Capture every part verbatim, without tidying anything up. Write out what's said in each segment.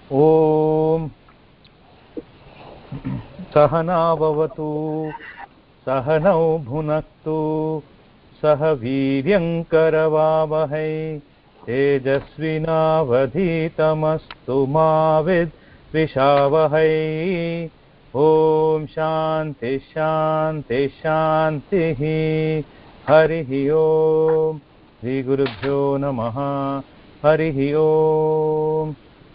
ॐ सहना भवतु सहनौ भुनक्तु सह वीर्यं करवावहै तेजस्विनावधीतमस्तु मा विद्विषावहै ॐ शान्ति शान्ति शान्तिः हरिः ॐ श्रीगुरुभ्यो नमः हरिः ॐ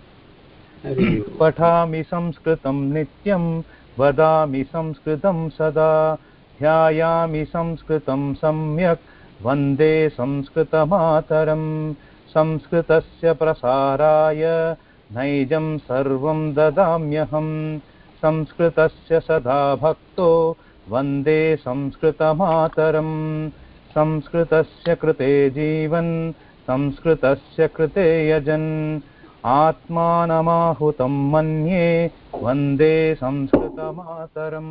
पठामि संस्कृतं नित्यं वदामि संस्कृतं सदा ध्यायामि संस्कृतं सम्यक् वन्दे संस्कृतमातरं संस्कृतस्य प्रसाराय नैजं सर्वं ददाम्यहं संस्कृतस्य सदा भक्तो वन्दे संस्कृतमातरं संस्कृतस्य कृते जीवन् संस्कृतस्य कृते यजन् आत्मानमाहुतं मन्ये वन्दे संस्कृतमातरम्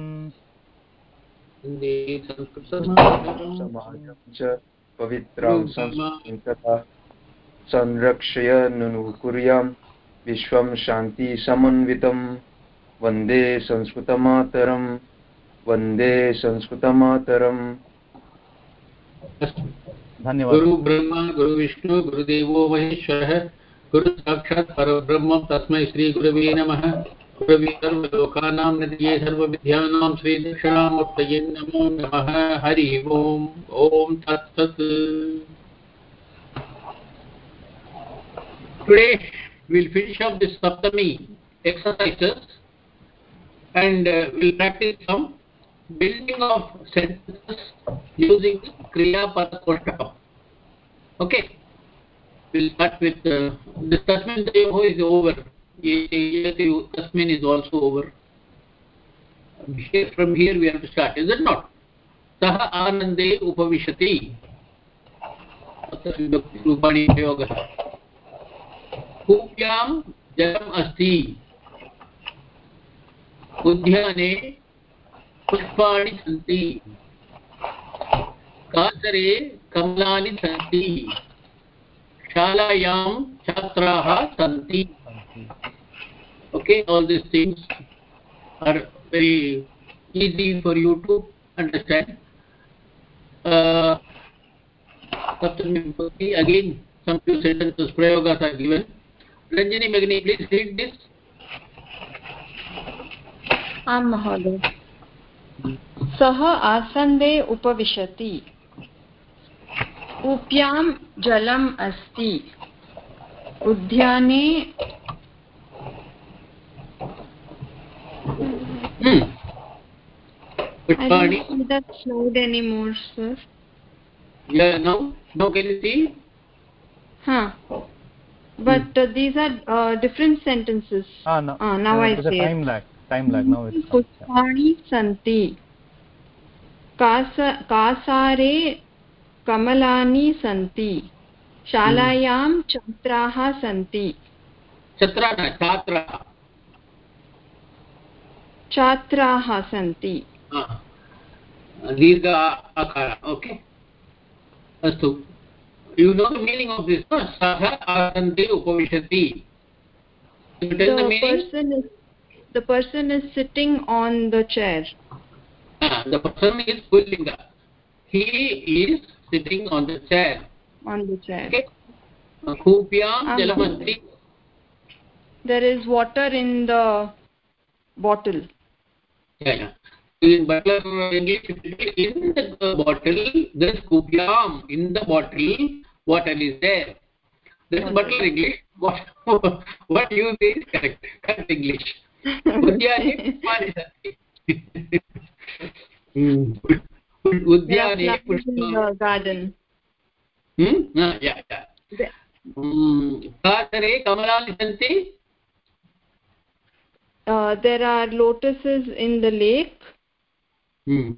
समाजं च पवित्रां संस्कृतिं तथा संरक्षय नुकुर्यां विश्वं शान्तिसमन्वितं वन्दे संस्कृतमातरं वन्दे संस्कृतमातरम्। धन्यवाद। गुरु ब्रह्मा गुरु विष्णु गुरुदेवो महेश्वरः गुरु साक्षात् परब्रह्म तस्मै श्री गुरवे नमः। गुरवे सर्वलोकानां निधये सर्वविद्यानां श्री दक्षिणामूर्तये नमो नमः। हरि ओम ओम तत्सत्। Today we'll finish up this Saptami exercises and uh, we'll practice some building of sentences using Kriya Pada Koshtakam. Okay, we'll start with uh, this Tasmin Dayoho is over. Tasmin is also over. Here, from here we have to start, is it not? Saha Anande Upavishati. Rupani Yoga. Kupyam Jalam Asti. Udhyane Pushpani Santi. Kasare Kamlani Santi. Shalayam Chatraha Santi. Okay, all these things are very easy for you to understand. Uh, again, some few sentences, prayogas are given. Ranjani Magni, please read this. आं महोदय। सः आसन्दे उपविशति कूप्यां जलम् अस्ति उद्याने hmm. I don't see that slide anymore, sir. Yeah, no, no, can you see? Huh. But hmm. uh, these are uh, different sentences. Ah, no. Uh, now uh, I there's say a time it. lag. Time lag. Now it's Pushpani santi. Kasa kasare kamalani santi. Shalayam chatraha santi. Chatra na chatra. Chatraha santi. Ah. Dirgha akara. Okay. Astu. You know the meaning of this, no? Saha asante upavishati. You tell the, the meaning? Person is, the person is sitting on the chair. Ah, the person is Pullinga. He is sitting on the chair. On the chair. Okay. Kupyam jalamasti. There is water in the bottle. Yeah, yeah. In Butler English, in the bottle, there is kupyam. In the bottle, water is there. This is Butler English. What, what you say is correct. Correct English. Udyane Pushpani. Udyane Pushpani. Garden. Hmm? Ah, yeah, yeah. Kasare Kamalani Santi. Uh, there are lotuses in the lake. Hmm.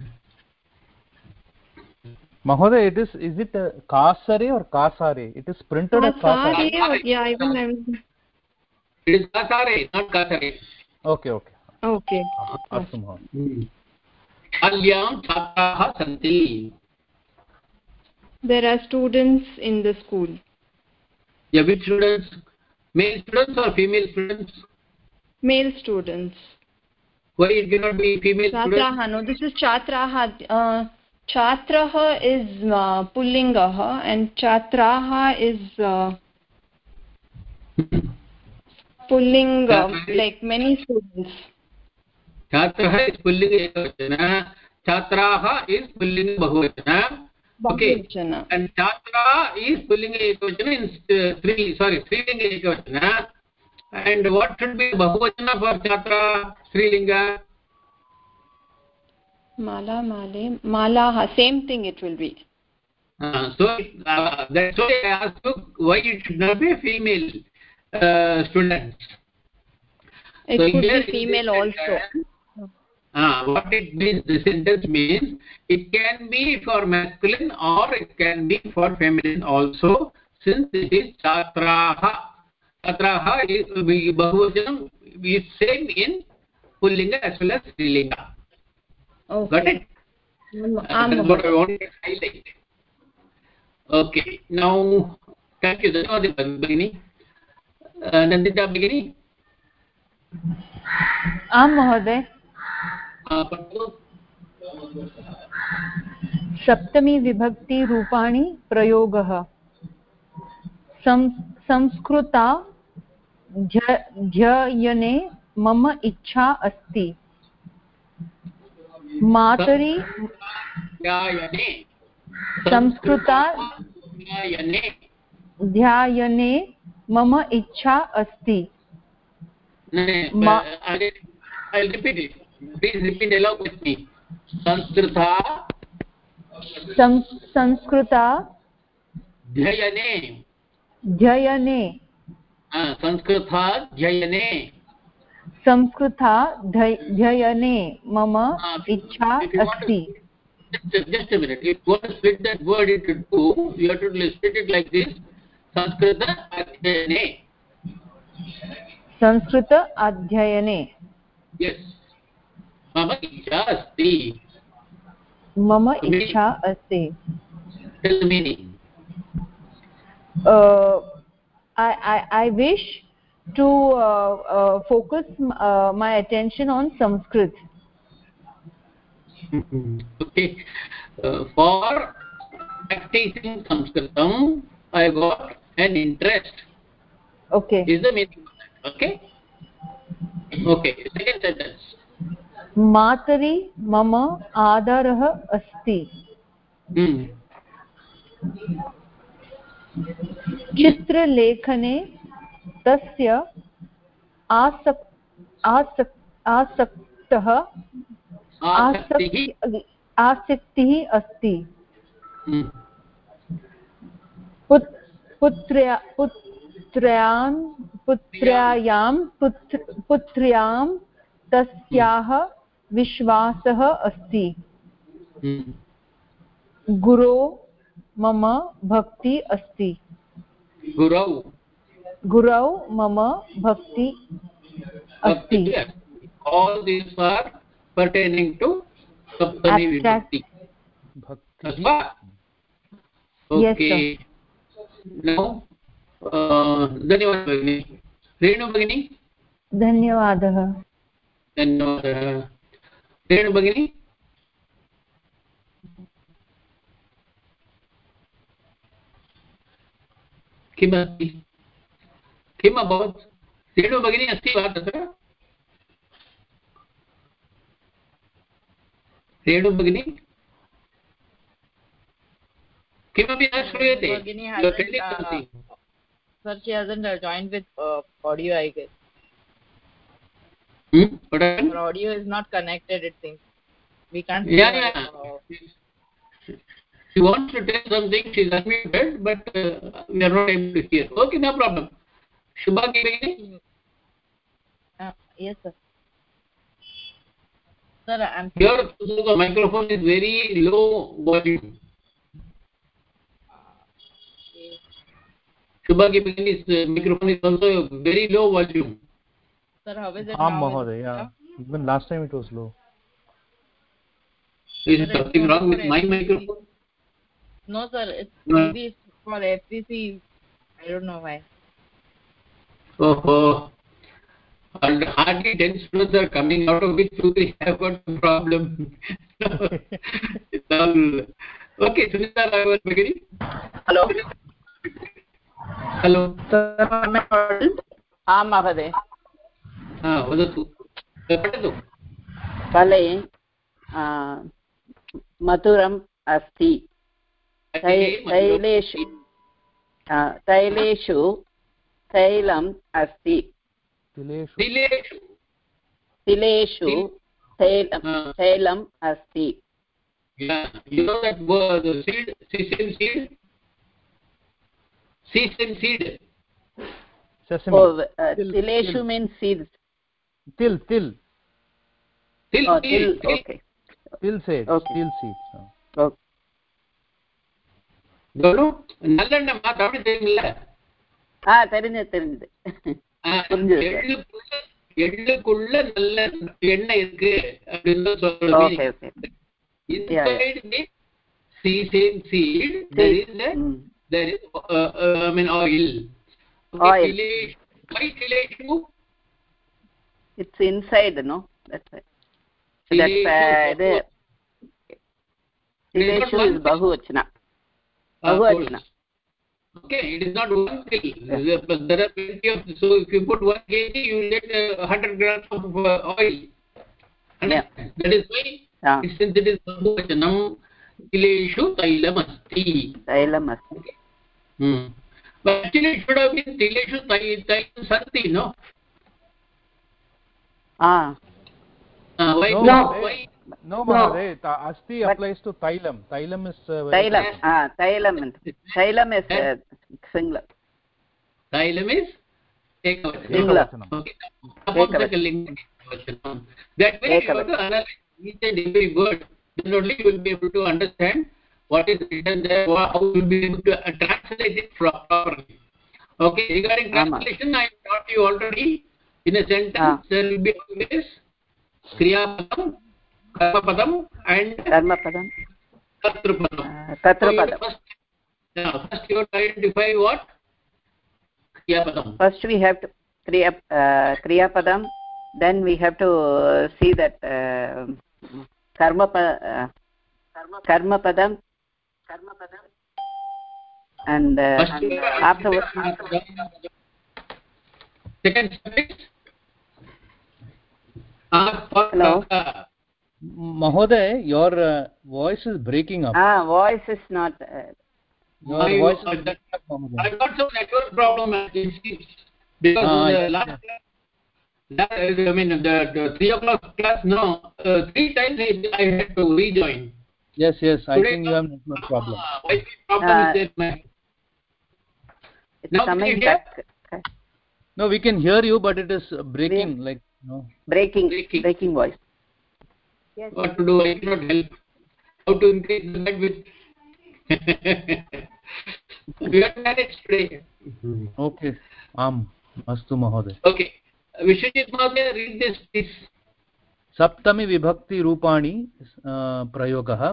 Mahoday, it is is it uh, kasare or kasare? It is printed as kasare. Or, yeah, even I it is kasare, not kasare. Okay, okay. Okay. Astu Mahoday. Hmm. Alyam chhatraha santi. There are students in the school. Yeah, which students? Male students or female students? Male students. Why it cannot be female students? Chatraha. No, this is chatraha. Uh, chatraha is uh, pullingaha and chatraha is uh, pullinga, like many students. Chatraha is pullinga ekavachana. Chatraha is pullinga bahuvachana. Okay. Bahuvachana. And chatra is pullinga ekavachana in uh, three. Sorry, strilinga ekavachana. And what should be bahuvachana for chatra, strilinga? Mala, male, malaha. Same thing it will be. Uh, so uh, that's why I asked you why it should not be a female uh, students. It So could here be female also. Uh, what it means, the sentence means, it can be for masculine or it can be for feminine also, since it is chatraha. Chatraha is bahuvachanam is same in pullinga as well as strilinga. Okay. Got it? That's what I wanted to highlight. Okay. Now, thank you. Dhanyawad Bhagini. Nandita Bhagini. आम महोदय. सप्तमी विभक्ति रूपाणि प्रयोगः. संस्कृता ध्ययने मम इच्छा अस्ति. मातरि संस्कृता ध्यायने मम इच्छा अस्ति. I'll repeat it. Please repeat along with me. Sanskrita. Sans Sanskrita. Dhyayane. Dhyayane. Ah, Sanskrita Dhyayane. Samskrita Dhyayane Mama Ichha Asti. Just, just a minute. If you want to split that word into two, you have to split it like this. Sanskrita Adhyayane. Sanskrita Adhyayane. Yes. Mama Ichha Asti. Mama Ichha Asti. Tell the meaning. Uh, I, I, I wish to uh, uh, focus uh, my attention on Sanskrit. Okay. Uh, for practicing Sanskritam, I got an interest. Okay. Is the meaning of that. Okay? Okay. Second sentence. Matari mama adarah asti. Hmm. चित्रलेखने तस्य आसक् आसक् आसक्तः आसक्तिः अस्ति. पुत्र्या पुत्र्यां पुत्र्यायां पुत्र्यां तस्याः विश्वासः अस्ति. गुरो मम भक्ति अस्ति. गुरौ गुरौ मम भक्ति अस्ति. All these are pertaining to Saptami Vibhakti. Bhakti. Okay. Yes, now, uh, धन्यवाद भगिनी. रेणु भगिनी. धन्यवादः. धन्यवादः. रेणु भगिनी. किमस्ति? किम् अभवत्? रेणु भगिनी अस्ति वा तत्र? रेणु भगिनी किमपि न श्रूयते. Sir, she hasn't uh, joined with uh, audio, I guess. Hmm? What happened? Her audio is not connected, it seems. We can't. Yeah, yeah. Uh, she wants to tell something, she's unmuted, but uh, we are not able to hear. Okay, no problem. Shubha Giri? Uh, yes, sir. Sir, I'm... Here, the microphone is very low volume. Shubha Giri's uh, microphone is also very low volume. Sir, how is it ah, now? Mahoday, yeah. Even last time it was low. Is sir, something wrong with my microphone? No, sir. It's no. Maybe it's for F C C. I don't know why. Oh, and hardly ten students are coming, out of which two three have got a problem. Okay, Sunita Raghavan Bagari. Hello. Hello. आं महोदय. वदतु. पठतु. फले मधुरम् अस्ति. तैलेषु तैलेषु तैलम् अस्ति. तिलेषु तिलेषु तैलं तैलम् अस्ति. You know that word, the seed, sesame seed? Sesame seed. Sesame. Oh, uh, tileshu means seeds. Til, til. Til, oh, til, til. Okay. Til seeds. Okay. Til seeds. Okay. Guru, நல்லெண்ணெய் தமிழ் தெரியுமில்ல? ஆ தெரிஞ்சு தெரிஞ்சு புரிஞ்சது. எள்ளுக்குள்ள நல்ல எண்ணெய் இருக்கு அப்படின்னு சொல்றது. Okay, okay. Inside the sesame seed, there is a, mm. there is uh, uh, I mean oil. Oil. Tilesh, why tilesh? It's inside, no? That's right. So that's uh, the tilesh is bahuvachana. Bahuvachana. Okay, it is not one till. Yeah. There are plenty of. So if you put one kg, you will get a hundred grams of uh, oil. And yeah. That is why. Yeah. Since it is bahuvachanam, tileshu tailamasti. Tailamasti. Hmm. But actually it should have been tileshu tailam santi, no? Ah. Uh, why? No, No. Why? No, Mahadev. No. Asti but applies to tailam. Tailam is uh, tailam. Ah, tailam. Tailam is uh, singular. Tailam is singular. Okay. That way you have to analyze each and every word. Then only you will be able to understand what is written there, how you will be able to uh, translate it properly. Okay, regarding translation, I taught you already. In a sentence, ah. there will be always Kriya Padam, Karma Padam, and Karma Padam. Tatra Padam. Uh, Tatra so Padam. First, yeah, first you have to identify what? Kriya Padam. First we have to Kriya, uh, Kriya Padam. Then we have to uh, see that uh, Karma uh, Karma Padam. Karma Padam. And uh, afterwards. Second subject. Uh, Hello. Uh, Mahoday, your uh, voice is breaking up. Ah, voice is not. Uh, your I, voice uh, is breaking up, Mahoday. I got some network problem at this because ah, the yeah. last class, that, I mean the, the three o'clock class. No, uh, three times I had to rejoin. Yes, yes. I Today, think you have network problem. Uh, Wi-Fi problem uh, is there, man. It's Now coming back. Okay. No, we can hear you, but it is breaking, we, like no. Breaking, breaking, breaking voice. Yes. What to do? I cannot help. How to increase the bandwidth? We have managed today. Okay. Am astu Mahoday. Okay. Vishwajit Mahoday, read this, please. सप्तमी विभक्ति रूपाणि प्रयोगः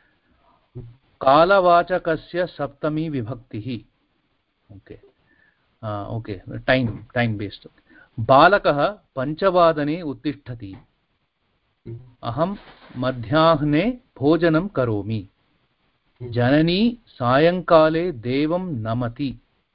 कालवाचकस्य सप्तमी विभक्तिः. Okay okay time time based. बालकः पञ्चवादने उत्तिष्ठति. अहं मध्याह्ने भोजनं करोमि. जननी सायंकाले देवं नमति.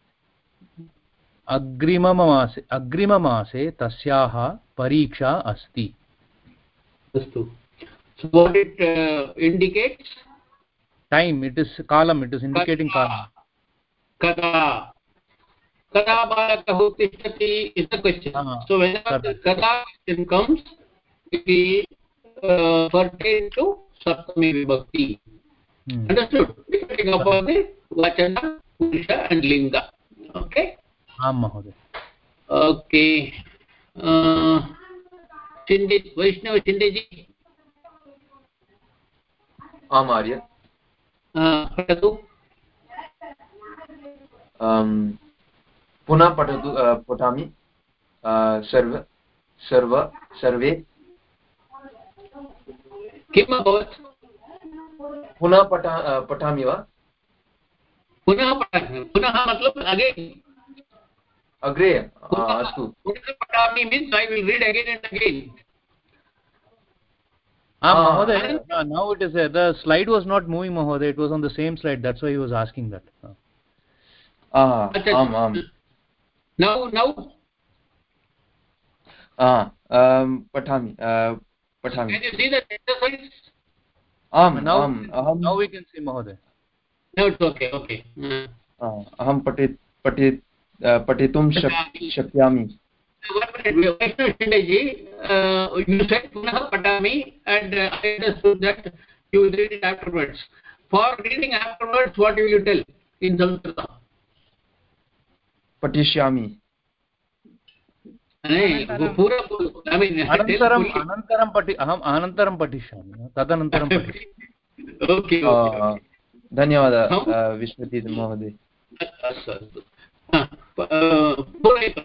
अग्रिममासे अग्रिममासे तस्याः परीक्षा अस्ति. Astu. So what it uh, indicates? Time. It is column. It is indicating column. Kada. Kada balakah uttishtati is the question. Uh, so whenever kada. the kada question comes, it is uh, pertain to saptami vibhakti. Hmm. Understood? Depending upon the vachana, purusha and linga. Okay? Aam Mahoday. Okay. Uh, Shinde, Vaishnav Shinde ji. आम आर्य. पठतु. पुनः पठतु पठामि. सर्व सर्व सर्वे. किम् अभवत्? पुनः पठा पठामि वा? पुनः पठामि. पुनः मतलब अगेन. अग्रे अस्तु पठामि means I will read again and again. Ah, Ah. Mahoday, uh, now it is there. The slide was not moving, Mahoday. It was on the same slide. That's why he was asking that. Uh. Ah, आम् आम् Now, now, Ah, um, पठामि uh, पठामि can you see the exercise? आम् Now, आम् अहं now we can see, Mahoday. No, it's okay, okay. Mm. ah, अहं पठि पठि uh, पठितुं शक् शक्यामि. One minute, Vaishnav Shindeji, uh, you said Punah Patami, and uh, I understood that you will read it afterwards. For reading afterwards, what will you tell in Samskrita? पठिष्यामि. I mean, अनन्तरम् अनन्तरं पठि अहम् अनन्तरं पठिष्यामि तदनन्तरं पठिष्यामि. Okay, okay. धन्यवादः विश्वजित् महोदय. अस्तु अस्तु.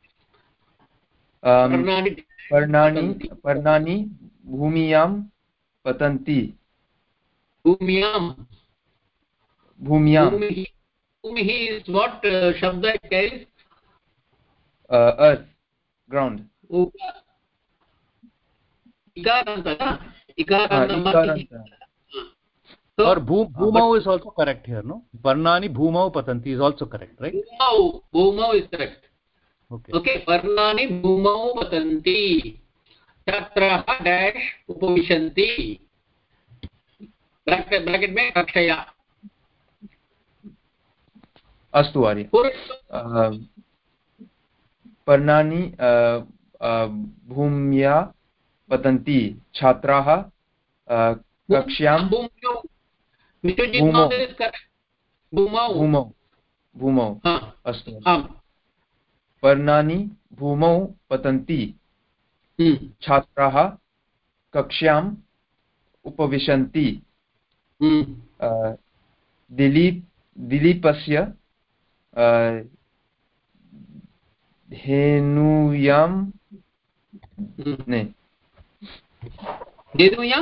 पर्णानि पर्णानि भूमियां पतन्ति. भूम्यां भूम्यां भूमिः is what uh, shabda carries? uh, earth, ground. Ikaranta, Ikaranta. So, or bhu, bhumau is also correct here, no? Varnani bhumau patanti is also correct, right? Bhumau, bhumau is correct. Okay. Okay, Varnani bhumau patanti. Chatraha dash upavishanti. Bracket, bracket में कक्षया. अस्तु आर्य. पर्णानि भूम्या पतन्ति. छात्राः कक्ष्यां भूमौ भूमौ भूमौ अस्तु. पर्णानि भूमौ पतन्ति. छात्राः कक्ष्याम् उपविशन्ति. दिलीप दिलीपस्य धेनुयां ने धेनुयां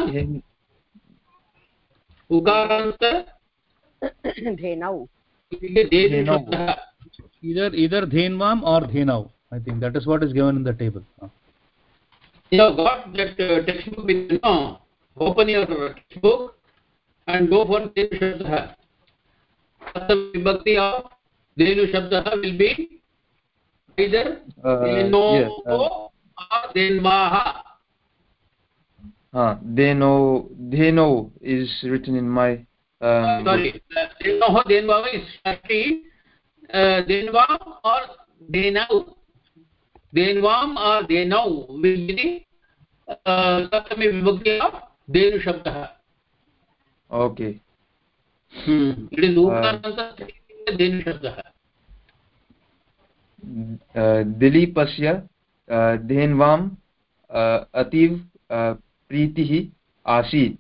उकारान्त धेनौ धेनु either either dhenvam or dhenau. I think that is what is given in the table. You have got that uh, textbook with you know, open your textbook and go for dhenu shabda. Pratham vibhakti of dhenu shabda will be either dheno yes, uh, or dhenvaha. Ah, dheno dheno is written in my um, sorry dheno dhenvaha is actually uh, dhenva or dhenau. Dhenvam or dhenau will be the uh, saptami vibhakti of dhenu shabda. Okay. Hmm. It is ukaranta dhenu shabda. दिलीपस्य धेन्वाम् अतीव प्रीतिः आसीत्.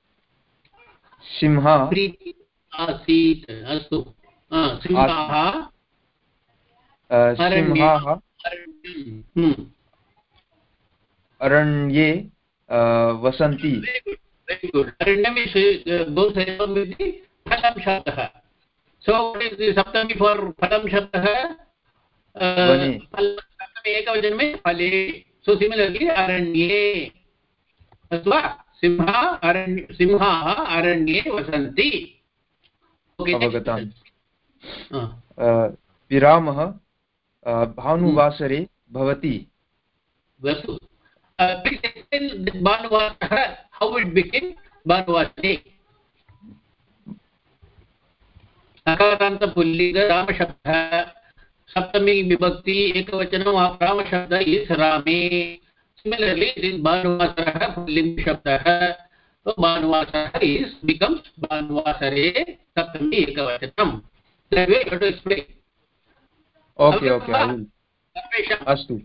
सिंहः प्रीति आसीत्. अस्तु. सिंहः सिंहः अरण्ये वसन्ति. Very good. Aranyam is goes along with the phalam shabda. So what is the saptami for phalam shabda? Vane. Saptami ekavajan mein phale. So similarly aranye. Asva simha aranya simha aranye vasanti. Okay. अवगतम्. विरामः भानुवासरे भवति. Vasu. Please explain Bhanuvasara, how it became Bhanuvasare. Akaranta pullinga Rama Shabda. Saptami vibhakti ekavachanam Rama Shabda is Rame. Similarly, it is Bhanuvasara pullinga Shabda. So Bhanuvasara is becomes Bhanuvasare Saptami ekavachanam. That way you have to explain. Okay, okay, I will. अस्तु.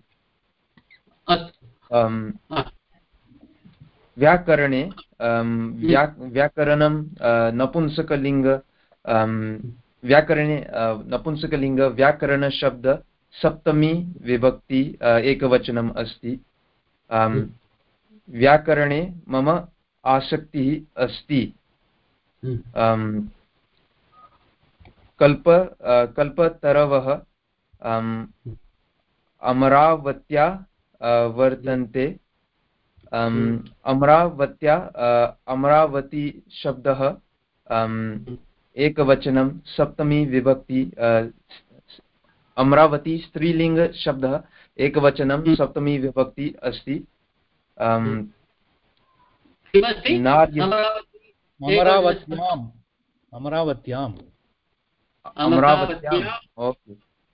व्याकरणे व्याकरणं नपुंसकलिङ्ग व्याकरणे नपुंसकलिङ्ग व्याकरणशब्द सप्तमी विभक्ति एकवचनम् अस्ति. व्याकरणे मम आसक्तिः अस्ति. कल्प कल्पतरवः अमरावत्या वर्तन्ते अमरावत्या अमरावती शब्दः एकवचनं सप्तमी विभक्ति अमरावती स्त्रीलिंग शब्दः एकवचनं सप्तमी विभक्ति अस्ति अमरावत्याम् अमरावत्याम् अमरावत्याम् ओके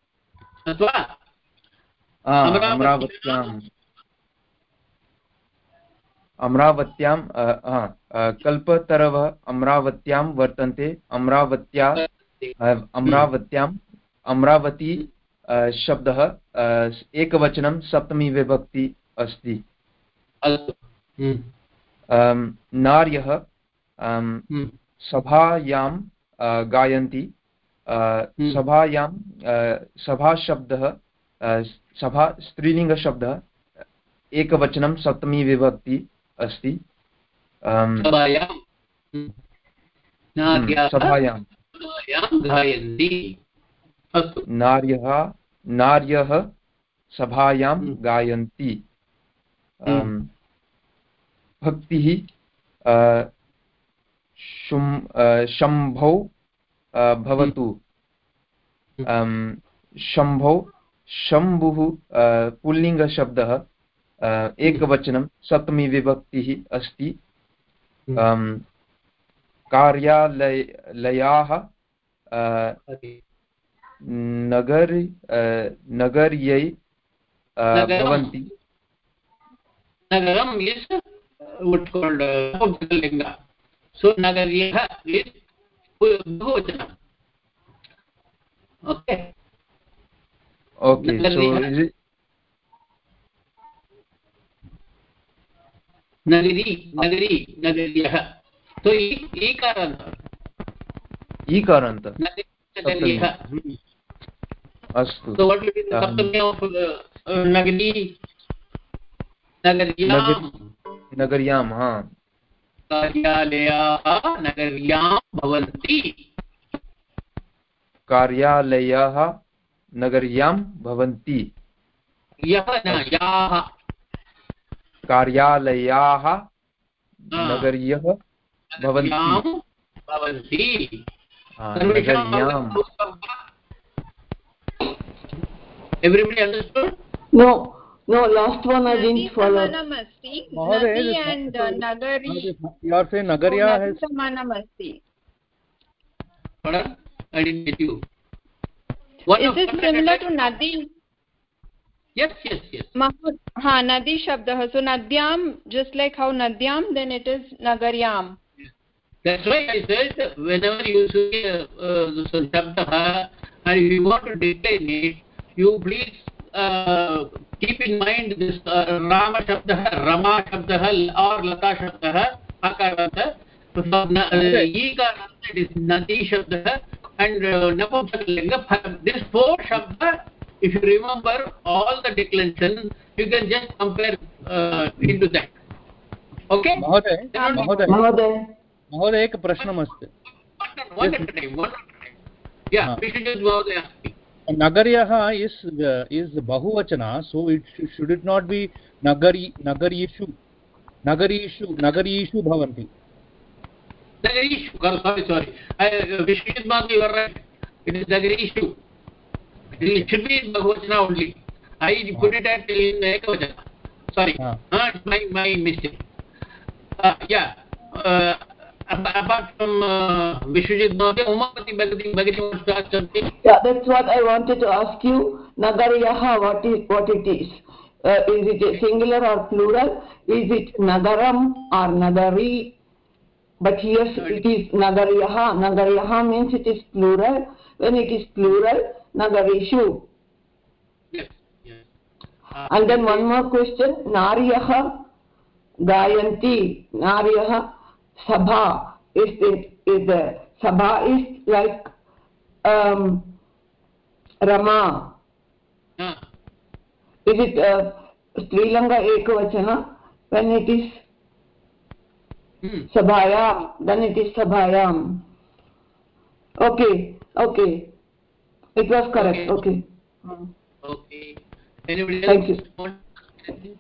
अमरावत्याम् अमरावत्यां कल्पतरवः अमरावत्यां वर्तन्ते अमरावत्या अमरावत्याम् अमरावती शब्दः एकवचनं सप्तमी विभक्ति अस्ति नार्यः सभायां गायन्ति सभायां सभाशब्दः सभा स्त्रीलिङ्गशब्दः एकवचनं सप्तमी विभक्ति अस्ति सभायां नार्यः नार्यः सभायां गायन्ति भक्तिः शम्भौ भवतु शम्भौ शम्भुः पुल्लिङ्गशब्दः एकवचनं सप्तमी विभक्तिः अस्ति कार्यालयाः नगर नगर्यै भवन्ति nagaram is what's called Linga. So nagarya is Bhojana. Okay. Okay. So is it Nagari, Nagari, Nagarya. So e ekaranta. Ekaranta. Nagarya. Astu. So what will be the saptami of uh, Nagari? Nagaryam. Nagaryam, हाँ. कार्यालयाः नगर्यां भवन्ति. कार्यालयाः नगर्यां भवन्ति. यः न याः. कार्यालयाः नगर्यः भवन्ति. भवन्ति. नगर्याम्. Everybody understood? No. No, last one I didn't follow. Nadi and uh, Nagari. You are saying Nagarya has. Samanamasti. Pardon? I didn't get you. What is it similar to Nadi? Yes, yes, yes. Mahmud, ha, Nadi Shabdah. So Nadyam, just like how Nadyam, then it is Nagaryam. That's why I said whenever you see uh, uh, Shabdah and if you want to decline it, you please uh, keep in mind this uh, Rama Shabdah, Rama Shabdah or Lata Shabdah, Akaranta. So Ekaranta is Nadi Shabdah and uh, Napumsakalinga. This four Shabdah, if you remember all the declension, you can just compare uh, into that. Okay? Mahoday, Mahoday, Mahoday. Mahoday, एक प्रश्नम् अस्ति. One at a time, one at a time. Yeah, we should just Mahoday ask me. Nagaryaha is uh, is bahuvachana, so it sh should it not be nagari nagarishu nagarishu nagarishu bhavanti. Nagarishu, sorry, sorry. I, uh, Vishwajit Bhag, you are right. It is nagarishu. It should be in bahuvachana only. I put it at in ekavachana. Sorry, ah. uh, it's my my mistake. Uh, yeah. Uh, apart from uh, Vishwajit Bhag, Umapati Bhagati Bhagati wants to ask something. Yeah, that's what I wanted to ask you. Nagaryaha, what is what it is? Uh, is it a singular or plural? Is it Nagaram or Nagari? But here it is Nagaryaha. Nagaryaha means it is plural. When it is plural, Nagarishu. Yes, yes. Uh, and then one more question. Naryaha Gayanti. Naryaha Sabha. Is it is the Sabha is like um, Rama. uh, Is it uh, Strilanga Ekavachana? When it is hmm. Sabhayam, then it is Sabhayam. Okay, okay. It was correct. Okay, Mm. Okay. Anybody Thank else? you.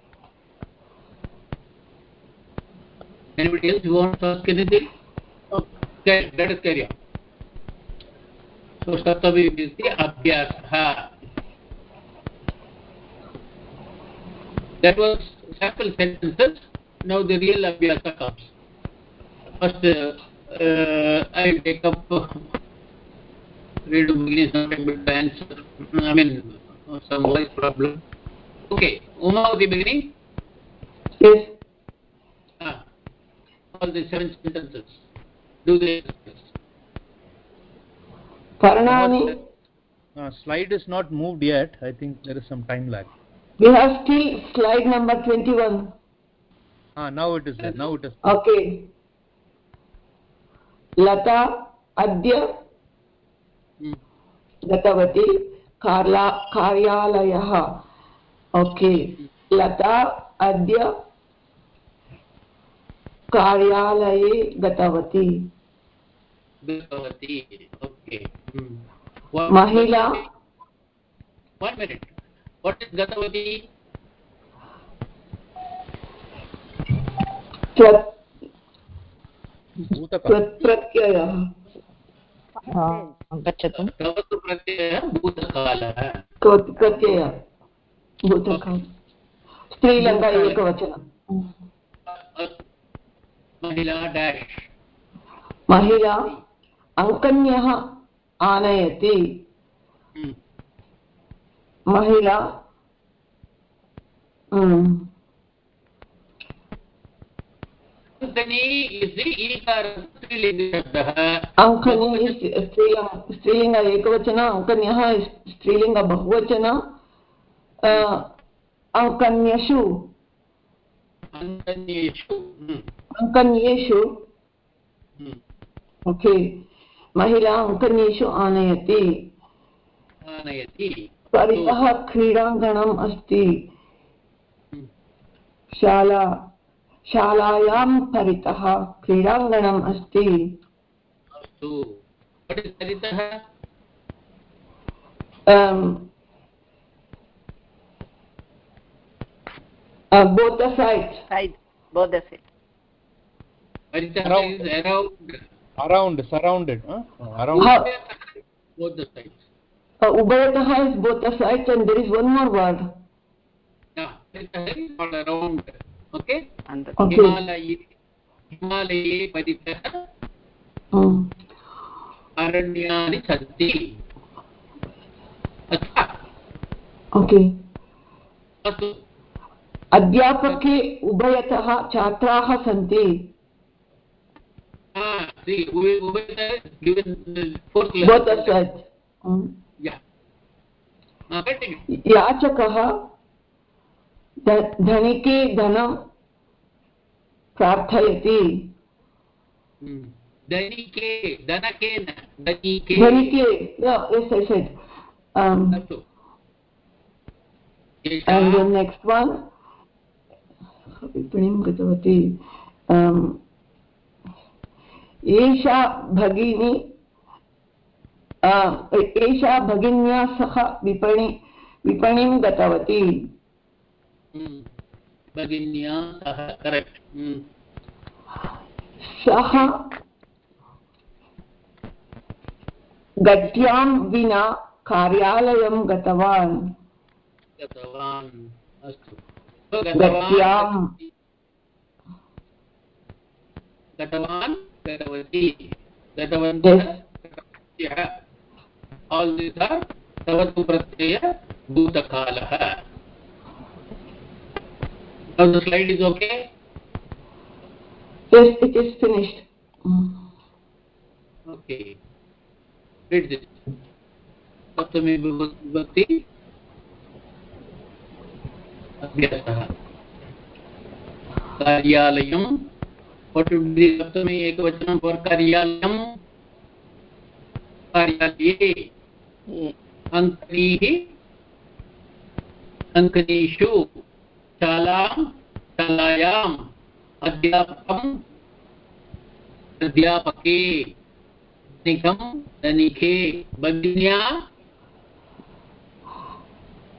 Anybody else who wants to ask anything? Okay, let us carry on. So, Saptami Vibhakti Abhyasah. That was sample sentences. Now the real Abhyasa comes. First, uh, uh, I will take up uh, read English, not able to answer. I mean, uh, some voice problem. Okay, Uma at the beginning. Yes. Ah, all the seven sentences. Do the exercise. Karnani. Uh, slide is not moved yet. I think there is some time lag. We have still slide number twenty-one. Ah, now it is there. Now it is. Okay. Lata Adya Hmm. Gatavati Karla Karyalayah. Okay. Lata Adya Karyalaye Gatavati. Gatavati. Okay. Hmm. What Mahila. One minute. What is Gatavati? Tvat Bhutaka. Pratyayah. गच्छतु Tavatu pratyaya bhutakalah. Pratyaya Bhutakal. Strilanga ekavachanam. Mahila dash. Mahila Ankanyah Anayati. Hmm. Mahila mm, Ankani is the ikara strilinga shabdah. Ankani is Strilinga Strilinga ekavachana, Ankanyah is Strilinga bahuvachana. Uh, Ankanyashu Ankanyeshu. Hmm. Ankanyeshu. Hmm. Okay. Mahila Ankanyeshu Anayati. Anayati. परितः क्रीडाङ्गणम् अस्ति. Hmm. शाला शालायां परितः क्रीडाङ्गणम् अस्ति. Astu. What is paritah? Um, uh, both the sides. Side, both the sides. Paritah Around. is around. Around, surrounded. Huh? Around. How, Both the sides. uh, Ubhayatah is both the sides, and there is one more word. Yeah, paritah is all around. Okay? And the Okay. Himalayi. Himalaye paritah Mm. aranyani santi. अच्छा. Okay. अस्तु. अध्यापके उभयतः छात्राः सन्ति. Ah, see, we we given the fourth level. Both the sides. Mm. Yeah. Now continue. याचकः ध- धनिके धनं प्रार्थयति. Hmm. Danike, danake, danike. धनिके, yeah, yes, I said. Um, अस्तु. and the एषा next one, विपणिं गतवती. Um, एषा भगिनी uh, एषा भगिन्या सह विपणि विपणिं गतवती. Hmm. भगिन्या सह करेक्ट. Hmm. सः गत्यां विना कार्यालयं गतवान्. गतवान्. अस्तु. गत्यां गतवान् गतवती गतवन्तः गतवत्यः. all these are tavatu pratyaya bhutakalah. Now the slide is okay. yes, it is finished. Okay, read this. Saptami vibhakti abhyasah. Karyalayam. What would be the saptami ekavachanam for karyalayam? कार्यालये. अंकनीः अंकनीषु. शालां शालायाम्. अध्यापकम् अध्यापके. धनिकं धनिके. भगिन्या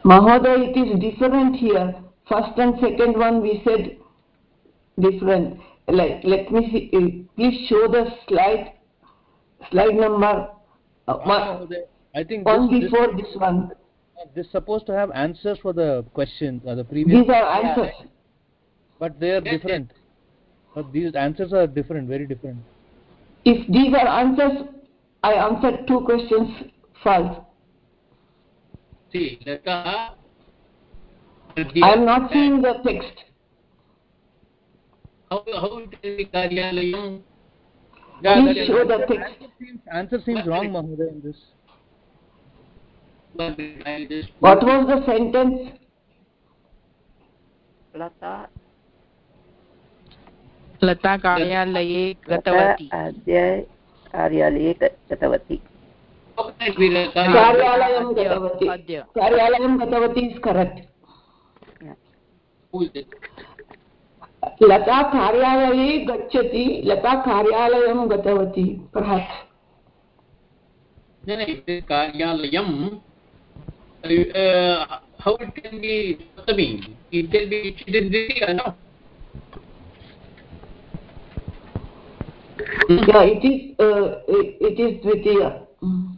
Mahoday, it is different here. First and second one we said different. Let, let me see. uh, Please show the slide. Slide number uh, Ah, one, Mahoday, I think one this, before this one. this this supposed to have answers for the questions uh, the previous, These are answers. but they are Yes, different. But these answers are different, very different. If these are answers, I answered two questions false. See, Lata. I am not seeing the text. How how it will be Karyalayam? Yeah, Please that is, show the answer, text. answer seems, answer seems wrong, Mahoday, in this. But I just What was the sentence? लता लता कार्यालये लता गतवती अद्य कार्यालये गतवती. how can it be the Karyalayam? Karyalayam Adya, Gatavati. adya. Karyalayam Gatavati is correct. Who is it? Lata Karyalaye Gachati, Lata Karyalayam Gatavati, perhaps. No, no, it is Karyalayam. Uh, how it can be Saptami? It can be, it is Dvitiya, no? Yeah, it is, uh, it, it is Dvitiya. Mm.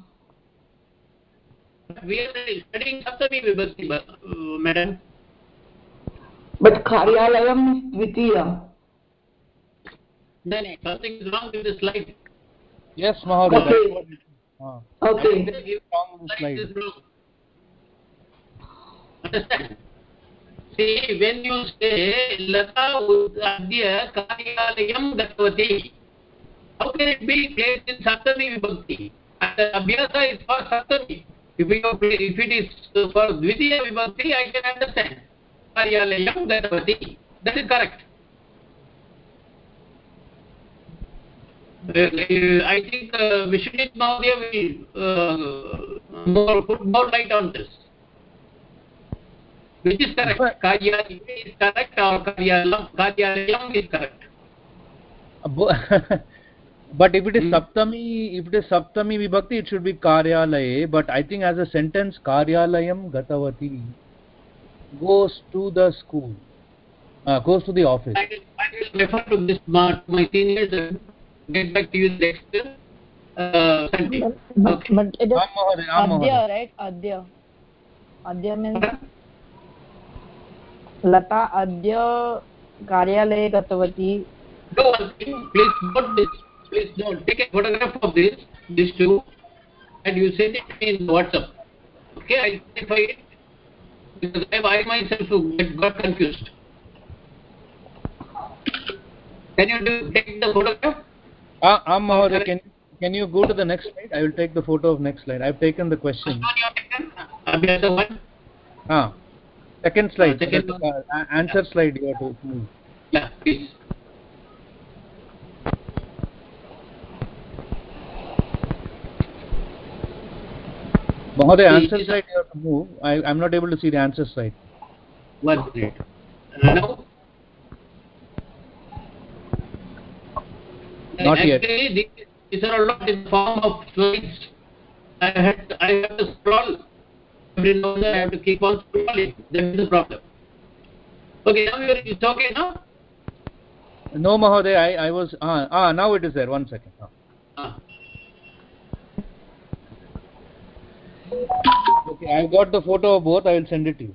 We are studying Saptami Vibhakti, uh, madam. But Karyalayam is Dvitiya. No, no, something is wrong with the slide. Yes, Mahoday. Okay. That's what it is. Ah. Okay. They give Wrong on the slide slide. is wrong. Understand? See, when you say Lata Adya Karyalayam Gatavati, how can it be placed in Saptami Vibhakti? And the Abhyasa is for Saptami. If, you play, if it is for Dvitiya Vibhakti, I can understand. Karyalayam Gatavati. That is correct. Uh, I think uh, Vishwanath Mahodaya will uh, more, put more light on this. Which is correct? Karyalayam is correct or Karyalayam, Karyalayam is correct? Uh, bo- But if it is Hmm. Saptami, if it is Saptami Vibhakti, it should be Karyalaye. But I think as a sentence, Karyalayam Gatavati goes to the school, uh, goes to the office. I will, I will refer to this to my seniors and get back to you next uh, Sunday. but, Okay. but it is Ram Mahoday, Ram adya, Mahoday. right? Adya adya means lata adya कार्यालये गतवती. Do one thing, please note this. Please note, take a photograph of this, these two, and you send it to me in WhatsApp. Okay, I clarify it because I, I myself get, got confused. Can you do, take the photograph? Ah, Ram Mahoday, can, can you go to the next slide? I will take the photo of next slide. I've taken the question. First one you have taken? Abhyasa one? Ah, second slide. Uh, second that, one. uh, answer slide you have to move. Yeah, please. Mahoday, See, answer this- slide you have to move. I, I'm not able to see the answer slide. One minute. Now, Not yet. actually, these, these are all in the form of slides. I had I have to scroll. Every now and then I have to keep on scrolling. That is the problem. Okay, now you're, it's okay now? No, Mahoday, I, I was... Ah, ah, now it is there. One second. Ah. Ah. Okay, I've got the photo of both. I will send it to you.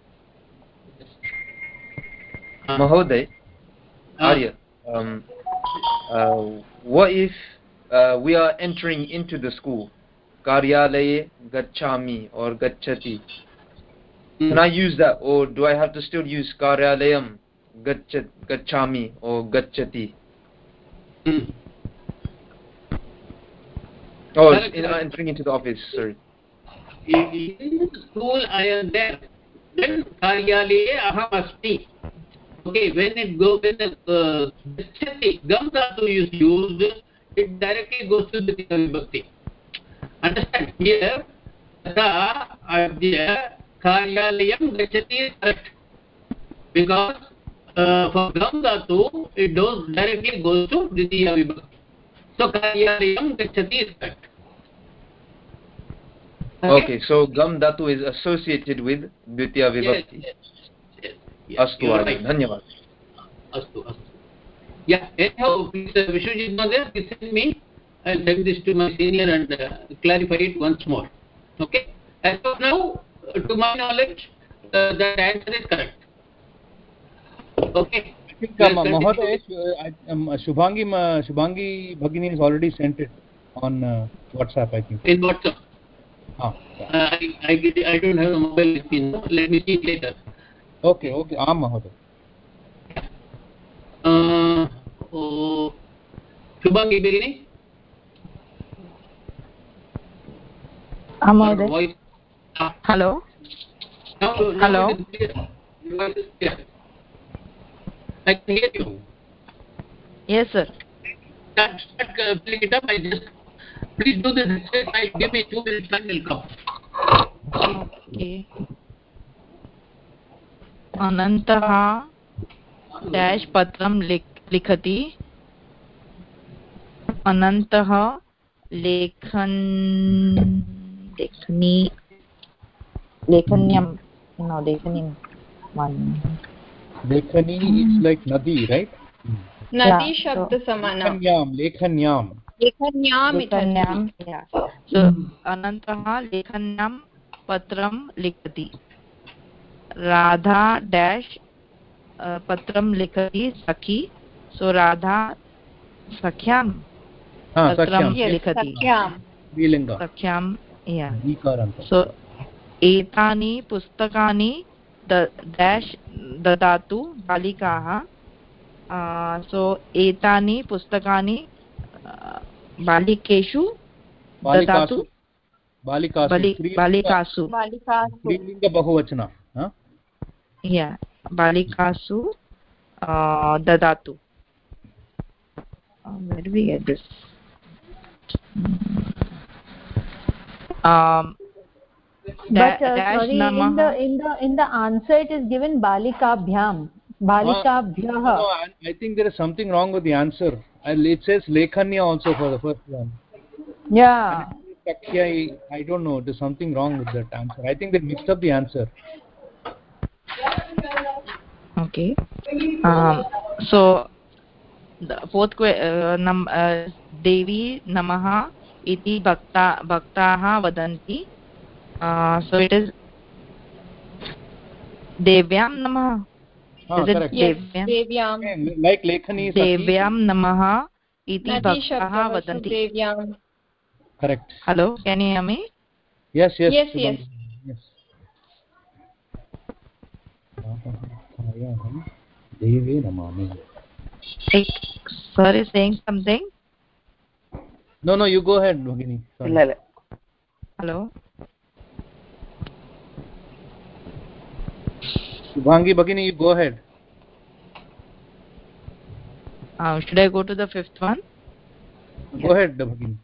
Ah. Mahoday, Ah. Arya, um, uh, what if uh, we are entering into the school? Karyalaye gachami or gachati. Hmm. Can I use that, or do I have to still use karyalayam gachat, gachami or gachati? Hmm. Oh, Correct, in, correct. entering into the office, sorry. In school I am there. Then Karyalaye aham asmi. Okay, when it goes, when the uh, gachati, gam dhatu is used, it directly goes to the vibhakti. Understand? Here, Tata Adya Karyalayam Gachati is correct. Because uh, for Gam Dhatu, it goes, directly goes to Ditiya Vibhakti. So Karyalayam Gachati is correct. Okay, so gam dhatu is associated with dvitiya vibhakti. Yes, yes, yes. Astu You are Arya. right. Dhanyavad. Astu, astu. Yeah, anyhow, please, uh, Vishwajit Nagar, please send me. I'll send this to my senior and uh, clarify it once more. Okay? As of now, uh, to my knowledge, uh, that answer is correct. Okay? I think Let's um, continue Mahoday, with- uh, um, Shubhangi, uh, Shubhangi Bhagini has already sent it on uh, WhatsApp, I think. in WhatsApp. Ah, yeah. Uh, I, I, get it, I don't have a mobile with me now. Let me see it later. Okay, okay. Aam Mahoday. Uh, oh, Shubhangi Begini? Her Amoday. voice. Ah, Hello. now, now Hello. it is clear. Your voice is clear. I can hear you. Yes, sir. Start, start uh, filling it up. I just please do this. I give me two minutes and will come. Okay. अनन्तः डैश् पत्रं लिख लिखति अनन्तः लेखन् लेखनी लेखन्यं no लेखनीं one Lekhani is like Nadi, right? nadi Yeah, shabd so- samana Lekhanyam, Lekhanyam. lekhanyam it has to लेखन्यां be. yeah. So अनन्तः लेखन्यां पत्रं लिखति राधा डैश् पत्रं लिखति सखी सो Radha सख्यां Ah, पत्रं Sakyam. Yes, लिखति sakyam. Vilinga. सख्यां या Vikaranta. सो एतानि पुस्तकानि डैश् ददातु बालिकाः सो एतानि पुस्तकानि बालिकेषु ददातु Balikasu. बालि- बालिकासु balikasu Strilinga Bahuvachana. Huh? या बालिकासु uh, ददातु where do we get this um But uh, dash sorry, in namah the in the in the answer it is given balikabhyam, balikabhyah. No, no, I, I think there is something wrong with the answer. I, it says Lekhanya also for the first one. Yeah. I, I don't know. There's something wrong with that answer. I think they mixed up the answer. okay um so the fourth que- uh, nam uh, devi namaha iti bhakta bhaktaah vadanti uh, so it is devyam namaha Ah, is it correct. yes devyam devyam Okay, like Lekhani Sakhi. devyam namaha iti nadi bhaktaah shabd vadanti devyam. Correct. hello can you hear me Yes, yes. Yes, Shubham. yes. Yes. Deve Namami. like sir is saying something No, no, you go ahead, Bhagini. Sorry. ಇಲ್ಲ ಇಲ್ಲ hello Shubhangi Bhagini, you go ahead. uh, should I go to the fifth one Go ahead, Bhagini.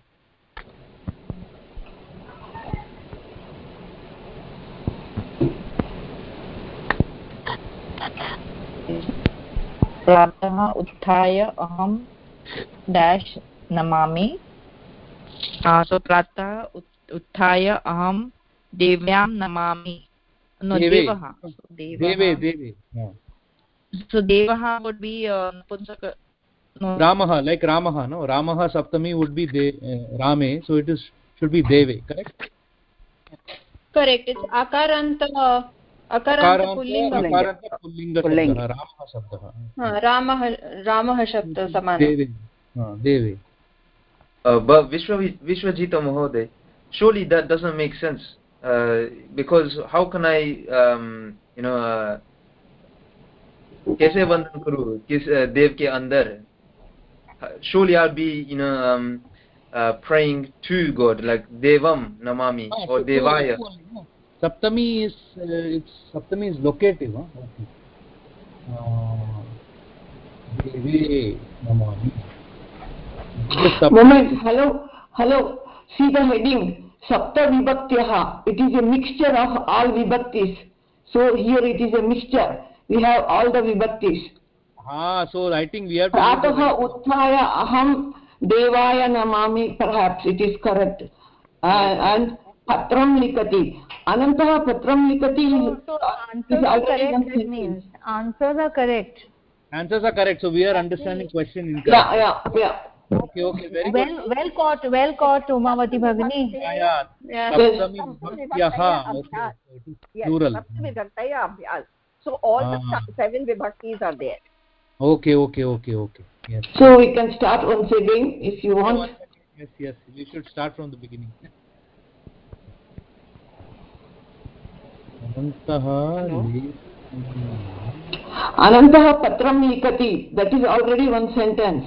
प्रातः उत्थाय अहं डैश् नमामि सो प्रातः उत्थाय अहं देव्यां Namami no Deve. devah Deve, Deve. Yeah. so devah would be uh, punsaka no Ramaha, like Ramaha, no? Ramaha Saptami would be de, uh, Rame, so it is should be Deve, correct? Correct, it's akaranta akaranta pullinga. Akaranta Pullinga Shabdaha, Ramaha Shabdaha. ha ramah ramah shabd samana. Deve. Ha, Deve. Uh, but Vishwa, Vishwajita Mahoday, surely that doesn't make sense. Uh, because how can I, um, you know, uh, कैसे वंदन करूँ किस uh, देव के अंदर? Surely I'll be, you know, um, uh, praying to God like Devam Namami Ah, or so- Devaya. so, no. Saptami is uh, it's Saptami is locative. Huh? Okay. Uh, Deve Namami. This Sap- Moment, hello, hello. See the heading, Sapta Vibhaktyah. It is a mixture of all Vibhaktis. So here it is a mixture. We have all the Vibhaktis. Ah, so I think we have to use the Pratah right- Utthaya Aham Devaya Namami, perhaps it is correct. Uh, and patram likati. Anantah patram likati is, So, so uh, answers is are already correct, one that sentence. means. Answers are correct. Answers are correct, so we are understanding question incorrect. Yeah, yeah, yeah. Okay, okay, very Well, good. well caught, well caught, Umavati Bhagini. Yeah, yeah. Yeah. Saptami vibhaktyah. Okay, Abhyas. so it is Yes, plural. Saptami Vibhaktaya Abhyas. So all the Ah. seven vibhaktis are there. Okay, okay, okay, okay. Yes. So we can start once again if you want. Yes, yes. We should start from the beginning. Anantah li- Anantah patram likati. That is already one sentence.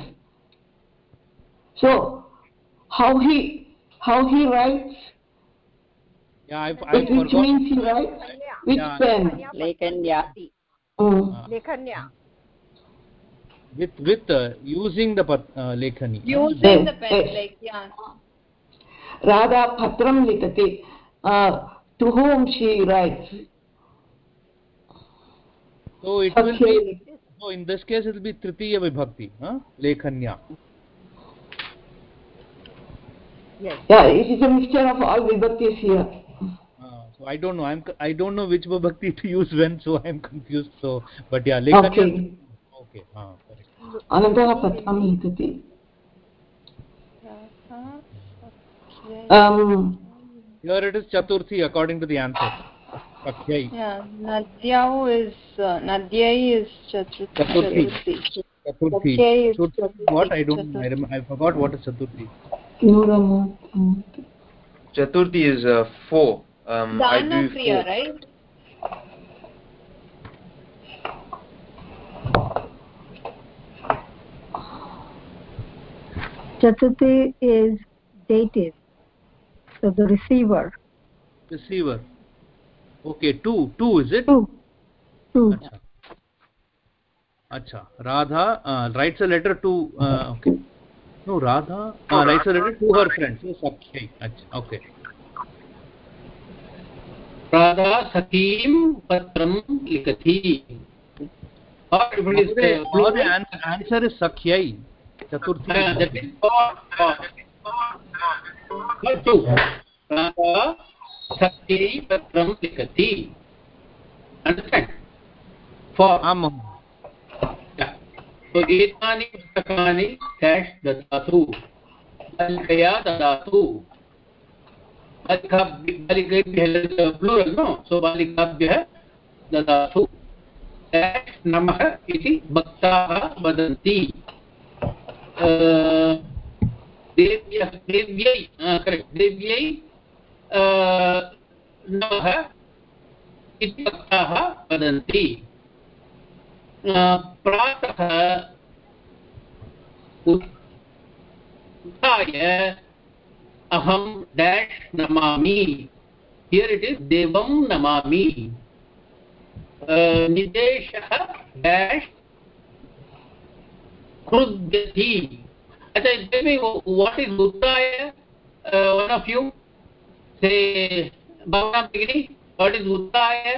So how he how he writes? Yeah, I, I Which, which forgot. means he writes with Yeah. pen. lekanya Mm. Lekhanya. With with uh, using the pat, uh, lekhani. Using Yes, the pen, yes. like, yeah. Radha patram likati. Uh, to whom she writes. So it will be. So in this case, it will be tritiya vibhakti. Huh? Lekhanya. Yes. Yeah, it is a mixture of all vibhaktis here. Uh, so I don't know. I'm I don't know which vibhakti to use when. So I'm confused. So but yeah, lekhanya. Okay. Okay. Ah, correct. Anantah patram likati. Radha, Um. Here it is chaturthi according to the answer. Sakhyai. yeah, Nadyau is, uh, Nadyai is Chaturthi. Chaturthi. Chaturthi. Chaturthi. Sakhya is Chaturthi. What? I don't know. I, Chaturthi. rem I forgot what is chaturthi. Chaturthi is uh, four. Um, I Dana do Kriya, four. right? Chaturthi is dative. So the receiver. Receiver. Okay, two. Two is it? Two. Two. Acha. Acha. Radha uh, writes a letter to. Uh, okay. No, Radha uh, writes a letter to her friend. So Sakhyai. Acha. Okay. Radha Sakhim Patram Likati. Or if it is uh, Or the plural, answer, answer is Sakhyai. Chaturthi. uh, that is for, for, for two. Radha Sakhi Patram Likati. Understand? For. Amam. Yeah. So etani pustakani dash dadatu. Balikaya dadatu. Balikabhyah plural, no? So balikabhyah dadatu. Dash namah iti bhaktaah vadanti. Uh, Devyah, Devyai, uh, correct. Devyai uh, namah iti bhaktaah vadanti. Uh, Pratah Uttaya aham dash namami. Here it is devam namami. Uh, Nideshah dash krudhyati. Achha, tell me what is Uttaya? Uh, one of you say, Bhavana Begini, what is Uttaya?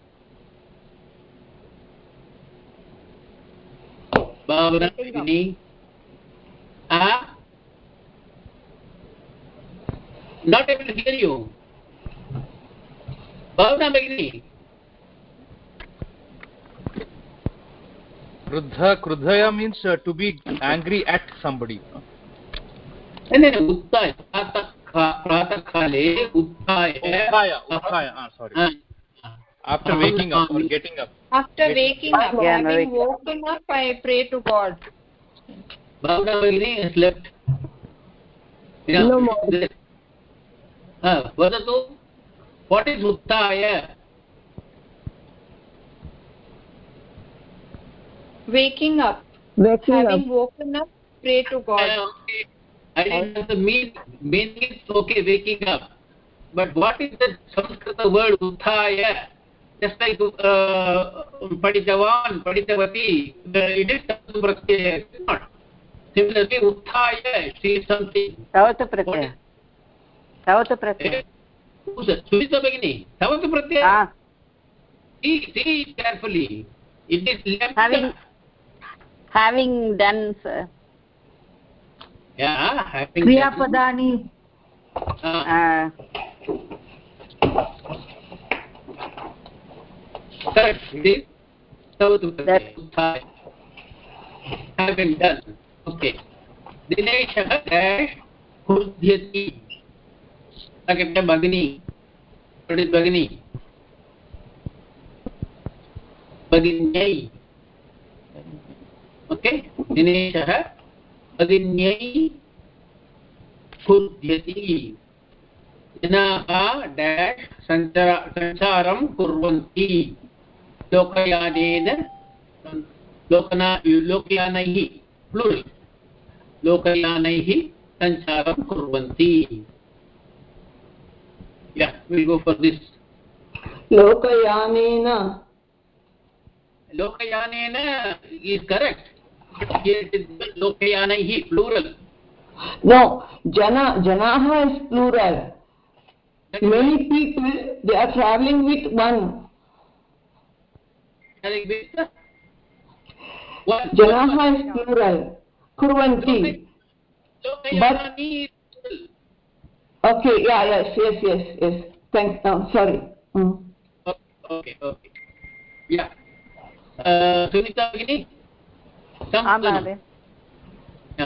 Bhavana Begini. Ah? Not able to hear you. Bhavana Begini. Krudha. Krudhaya means uh, to be angry at somebody. No, no, no. Uttaya. Pratakale. Uttaya. Uthaya. Uthaya. Ah, sorry. After waking up or getting up. After waking up, Yeah, having wake- woken up, I pray to God. Bhavana Begini has left. Yeah. No more. Uh, Vadatu, what is Uttaya? Waking up. Waking Having up. woken up, pray to God. Uh, okay. I didn't know the mean. Meaning is okay, waking up. But what is the Sanskrit word Uttaya? Just like uh, Paditavan, Paditavati, it is Tatu Pratyaya. It's not. Similarly, Uttaya, she is something. Tavata Pratyaya. Tavata Pratyaya. Sudita Begini, Tavata Pratyaya. Ah, See, see carefully. It is left. having having done, sir. Yeah, having Kriya done. Padani. Uh, Uh, Correct. It is Tavatu Pratyaya. Have been done. Okay. Dineshah dash Hurdhyati. Second Bhagini. What is Bhagini? Bhaginyai. Okay. Dineshah Bhaginyai Hurdhyati. जनाः डैश् सञ्चारं कुर्वन्ति लोकयानेन लोकना लोकयानैः plural लोकयानैः सञ्चारं कुर्वन्ति. Yeah, we'll go for this. Lokayanena. Lokayanena is correct. Here it is Lokayanaihi, plural. No, jana janaha is plural. Many people, they are traveling with one. Traveling with one. Janaha is plural. Kurvanti. But okay, yeah, yes, yes, yes, yes. Thanks. No, sorry. Mm. Okay, okay, okay. Yeah. Uh, Sunita Bhagini? Am Mahade. Yeah.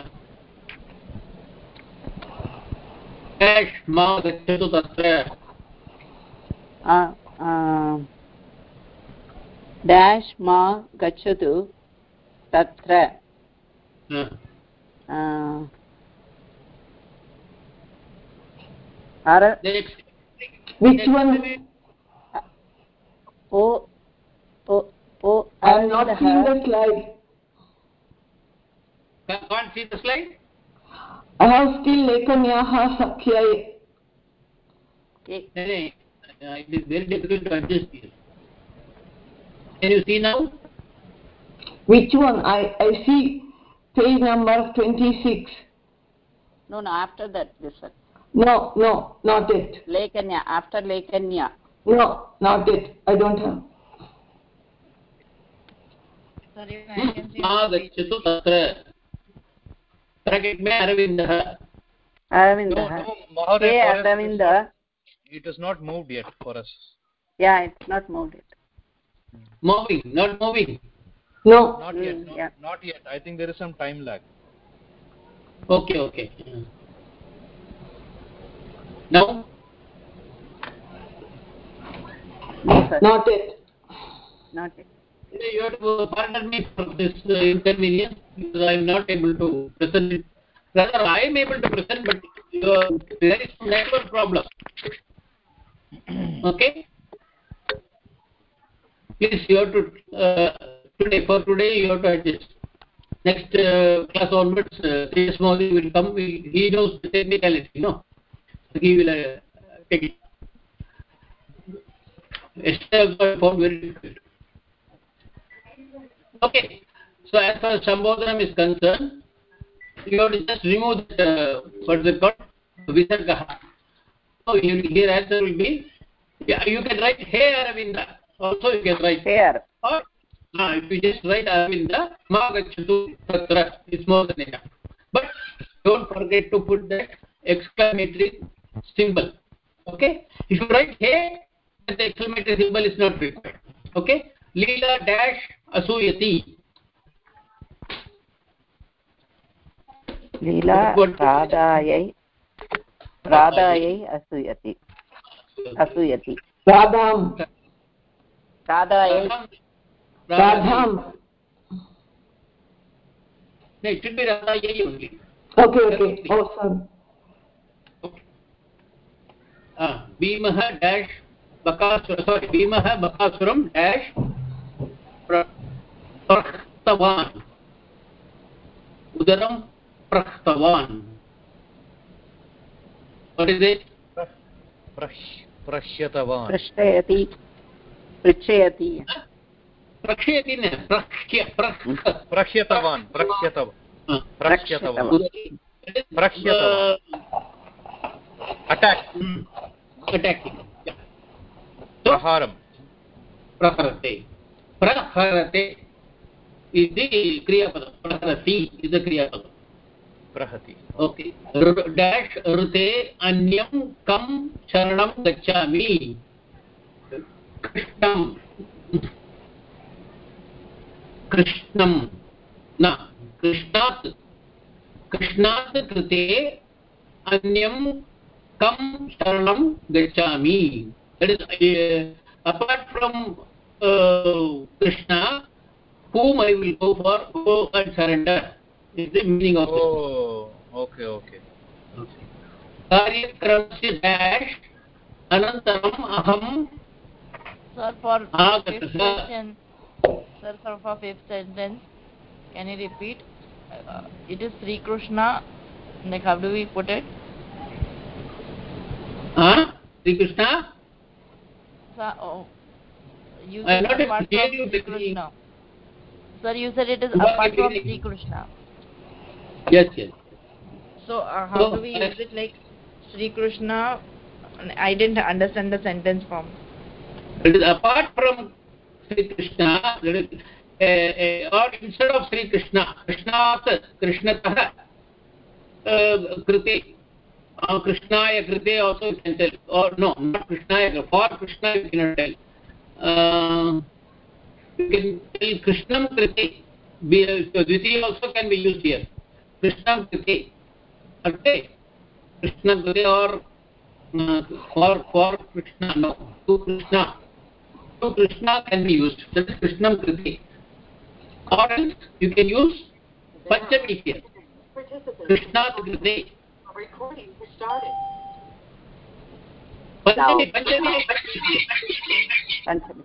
Dash ma gacchatu tatra. Dash ma gacchatu tatra. Ara. Which one? O. O. O. I am not seeing the slide. Can't see the slide? I have still Lekanyaha Sakhyai. It is very difficult to adjust here. Can you see now? Which one? I, I see page number twenty-six. No, no, after that, this one. No, no, not it. Lekanya, after Lekanya. No, not it. I don't have. Sorry, I can see. Agacchatu tatra. Bracket mein Aravindah. Aravindah. No, Hey, Aravindah. It is not moved yet for us. Yeah, it's not moved yet. Moving, not moving. No. Not yet. Mm, not, yeah. not yet. I think there is some time lag. Okay, okay. Now? No, sir. Not it. Not yet. You have to pardon me for this uh, inconvenience because I am not able to present it. Rather, I am able to present, but uh, there is network problem. Okay? Please, you have to, uh, today, for today, you have to adjust. Next uh, class onwards, uh, C S Modi will come. He, he knows the technicality, you know. He will uh, take it. Yesterday also I found very difficult. Okay, so as far as Sambodhanam is concerned, you have to just remove the, uh, what is it called? Visargaha. So you, here answer will be, yeah, you can write Hey Aravinda. Also you can write. Here. Or uh, if you just write Aravinda, Ma Gacchatu Tatra, it's more than enough. But don't forget to put that exclamatory symbol. Okay? If you write Hey, the exclamatory symbol is not required. Okay? Leela dash asuyati. Leela Radhayai Radhayai asuyati. Asuyati. Radham. Radhayai. Radham. No, it should be Radhayai only. Okay, okay. Oh, sorry. Okay. Ah, Bhimaha dash Bakasura. Sorry, Bhimaha Bakasuram dash Prahtavan. Udaram Prahtavan. What is it? Prashyatavan. Prishtayati. Prichayati. Prakshayati ne? Prakshya. Prakshya. Prashyatavan. Prashyatavan. Prashyatavan. Prashyatavan. Attack. Attacking. Yeah. Praharam. Praharate. Praharate is the Kriya Padam. Praharati is the Kriya Padam. prahati. Okay. Dash rute anyam kam sharanam gacchami. Krishnam. Krishnam. Na. Krishnat. Krishnat krute anyam kam sharanam gacchami. That is, uh, apart from uh, Krishna, whom I will go for, go and surrender. Is the meaning of oh, it. Oh, okay, okay. Karyakramsya dash anantaram aham. Sir, for fifth question, sir, for, for fifth sentence, can you repeat? Uh, it is Sri Krishna. Like, how do we put it? Huh? Sri Krishna? Sir, oh, you said apart from Sri Krishna. Sir, you said it is apart from Sri Krishna. Yes, yes. So, uh, how so, do we use it? Like, Sri Krishna, I didn't understand the sentence form. It is apart from Sri Krishna, uh, uh, or instead of Sri Krishna, Krishnat, Krishnatah, uh, Kriti, uh, Krishnaya Kriti also you can tell, or no, not Krishnaya, for Krishna you cannot tell. Uh, you can tell Krishnam Kriti, so Dviti also can be used here. Krishnam Kriti, okay? Krishnam Kriti or uh, for, for Krishna, no, to Krishna. So Krishna can be used. That is Krishnam Kriti. Or else you can use Panchami here. Krishna Kriti. Recording started. Panchami, Panchami. Panchami.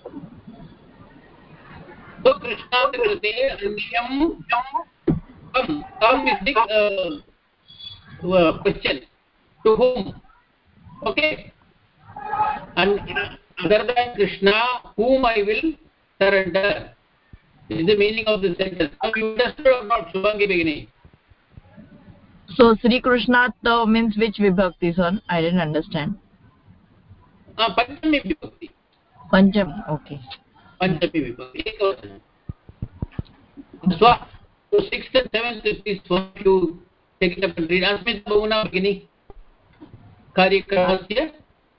So Krishna Kriti, Anyam, Kam. Kam is the uh, uh, question. To whom? Okay. And other than Krishna, whom I will surrender. This is the meaning of this sentence. Now you understood or not, Shubhangi beginning? So Sri Krishna uh, means which vibhakti, sir? I didn't understand. Ah, Panchami vibhakti. Panchami, okay. Panchami vibhakti. So, so sixth and seventh, please, want you take it up and read. Asmita Bhuvana beginning. Karyakramasya.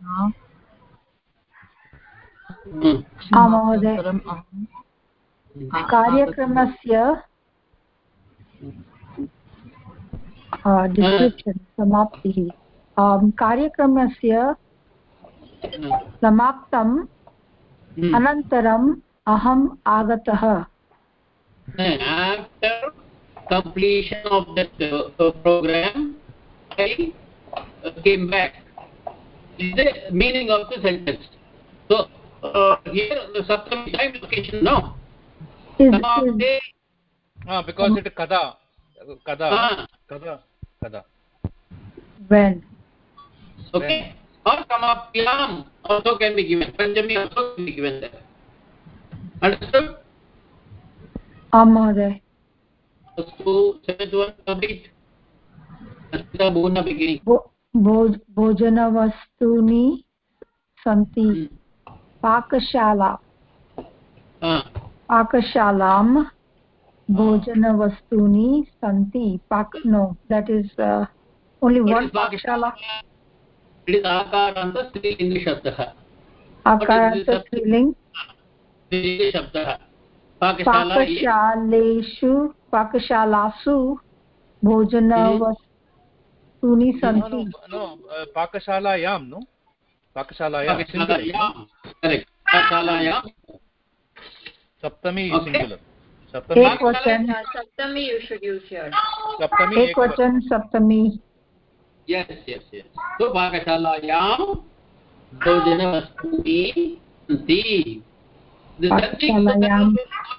महोदय कार्यक्रमस्य description समाप्तिः कार्यक्रमस्य समाप्तम् अनन्तरम् अहम् आगतः. After completion of that uh, program, I uh, came back. Is the meaning of the sentence. So uh, here the Saptami time location no. Is, is, ah, because um, it is kada, kada, ah. kada, kada. When? Okay. When. Or Samapyam also can be given. Panchami also can be given there. Understood? Amahoday. So seventh one complete. Asmita Bhuvana beginning. भोजनवस्तूनि सन्ति. पाकशाला. पाकशालां भोजनवस्तूनि सन्ति. Pak no, that is uh, only what one pakashala. It is akaranta strilinga shabdah. Akaranta striling. Strilinga shabdah. Pakashaleshu pakashalasu भोजनवस्तूनि सन्ति. No, no, uh, pakashalayam, no? Pakashalayam. Pakashalayam. Correct. Pakashalayam. Saptami is singular. Saptami. Ekvachan. Saptami you should use here. Saptami. Ekvachan Saptami. Yes, yes, yes. So Pakashalayam bhojanavastuni santi. Pakashalayam.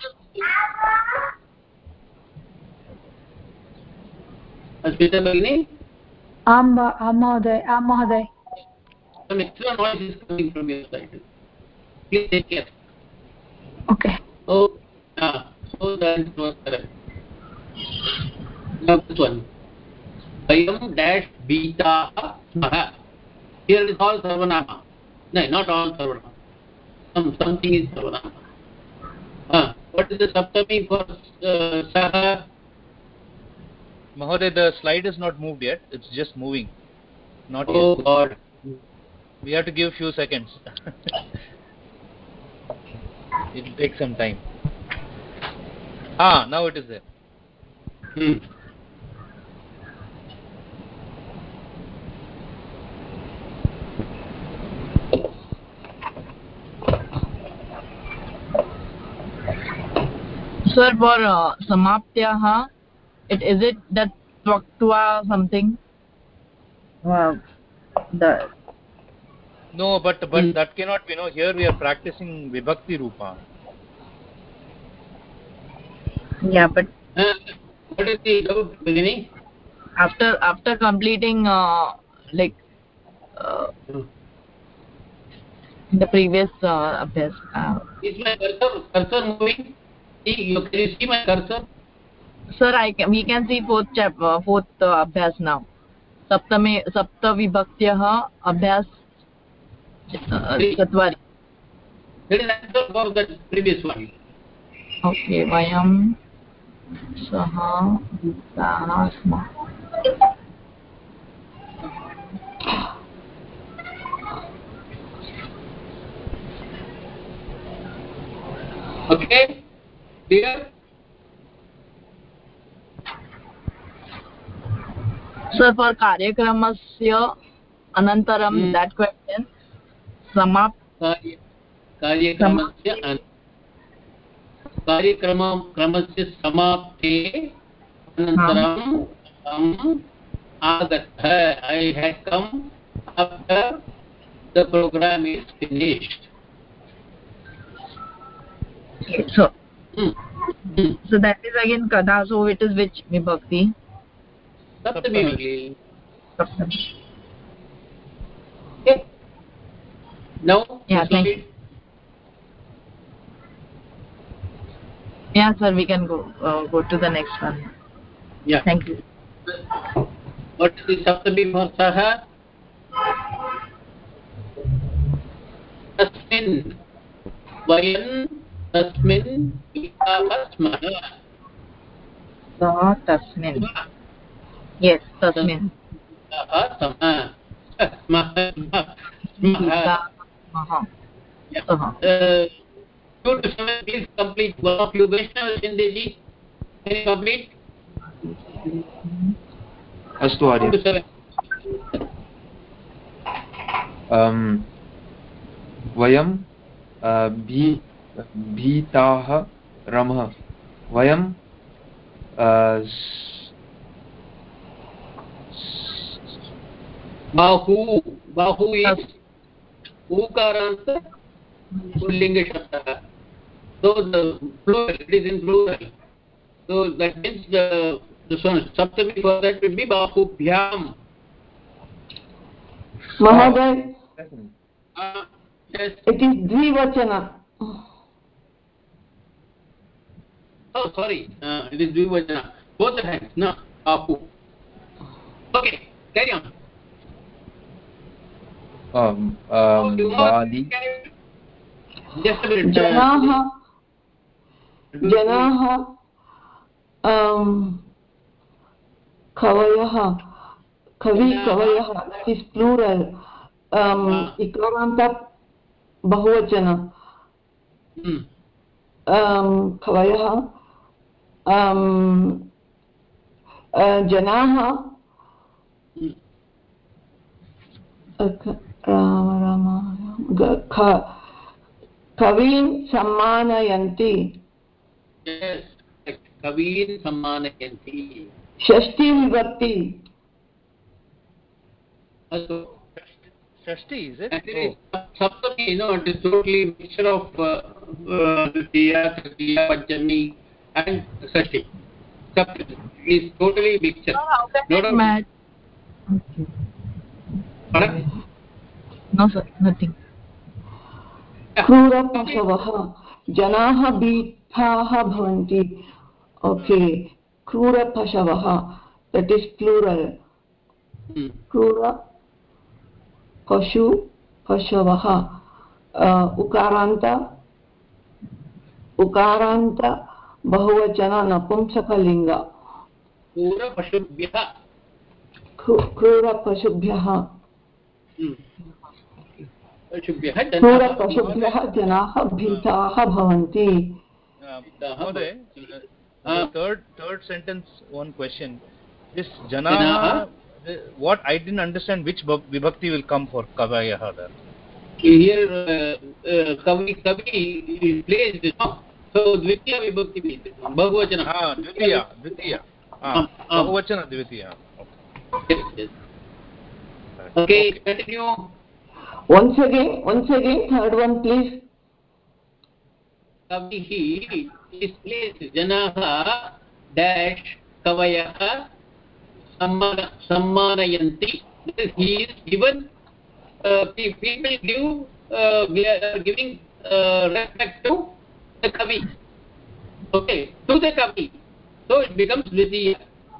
Asmita Bhagini? Amba, Amahoday, Amahoday. Some extra noise is coming from your side. Please take care. Okay. Oh, ah, so that was correct. Now this one. Vayam dash beta smaha. Here it is all sarvanama. No, not all sarvanama. Some something is sarvanama. Ah, what is the saptami for uh, saha? Mahoday, the slide is not moved yet. It's just moving. Not Oh yet. God. We have to give few seconds. It will take some time. Ah, now it is there. Hmm. Sir, for uh, samaptyaha, it is it that tvaktva something? Wow. The No, but but Hmm. that cannot be. No, here we are practicing vibhakti rupa. yeah, but Uh, what is the doubt, beginning? After after completing uh, like uh, the previous uh, abhyas. Uh, Is my cursor cursor moving? See, you can you see my cursor? sir, I can, we can see fourth chap uh, fourth uh, abhyas now. Saptame sapta vibhaktyah abhyas uh, Three. chatvari. That is answer for the previous one. Okay, vayam saha bhutaha smah. Okay? Clear? Sir, for karyakramasya anantaram, Hmm. that question, samap कार्य कार्यक्रमस्य अन- कार्यक्रमं क्रमस्य समाप्ते अनन्तरम् अहम् आगतः I had come after the program is finished. so Hmm. Hmm. so that is again kada, so it is which vibhakti? Saptami only. Saptami. Okay. Now, Yeah, this thank slide. you. Yeah, sir, we can go uh, go to the next one. Yeah. Thank you. What is the Saptami for Saha? Tasmin. Vayan tasmin vivaha smah. Saha tasmin. Yes, tasmin. Vivaha samah. Smah. Smah. Smah. Saha. Yeah. Saha. Uh, two to seven, please complete. One of you, Vaishnav Shindeji, can you complete? अस्तु Two Arya to seven. अम्, वयं अ, भी भीताः रमः वयं अ, स- Bahu. Bahu is Ukaranta Pullinga Shabda. So the plural, it is in plural. So that means the, the Saptami for that will be Bahubhyam. Mahoday, Uh, yes. it is dvivachana. Oh, sorry. Uh, it is Dvivachana. Both the hands. No. Bahu. Okay. Carry on. Um, Oh, um, you know, Bali can you- Just a minute. जनाः Uh, जनाः um, कवयः कवि कवयः that is plural um, इकारान्त बहुवचन Hmm. um, कवयः um, uh, जनाः Hmm. uh, क- राम राम ग- ख- कवीन् सम्मानयन्ति Yes. Kavin Sammanayanti. षष्ठी विभक्ति Also, Shashti, is it? actually, Oh. Saptami, you know, it is totally mixture of uh, uh, Tritiya, Tritiya, Panchami, and Sashti. Saptami is totally mixture. Sir, how can No it doubt. match? Okay. Pardon? No, sir, nothing. क्रूरपशवः जनाः भीताः भवन्ति ओके क्रूरपशवः that is plural Hmm. क्रूर पशु पशवः उकारान्त उकारान्त बहुवचन नपुंसकलिङ्ग क्रूरपशुभ्यः क्रूरपशुभ्यः पशुभ्यः क्रूरपशुभ्यः जनाः भीताः भवन्ति. Mahoday, uh, third third sentence, one question. This janaha, what I didn't understand, which vibhakti will come for kavayah there? Here uh, uh, kavi kavi is placed, no? So dvitiya vibhakti means bahuvachana. Ah, dvitiya, dvitiya. Ah, bahuvachana dvitiya. Okay. Yes, yes. Okay, okay, continue. Once again, once again, third one, please. Kavihi is placed janaha dash kavayah sammanayanti. He is given. Uh, people give uh, giving uh, respect to the kavi. Okay, to the kavi. So it becomes dvitiya.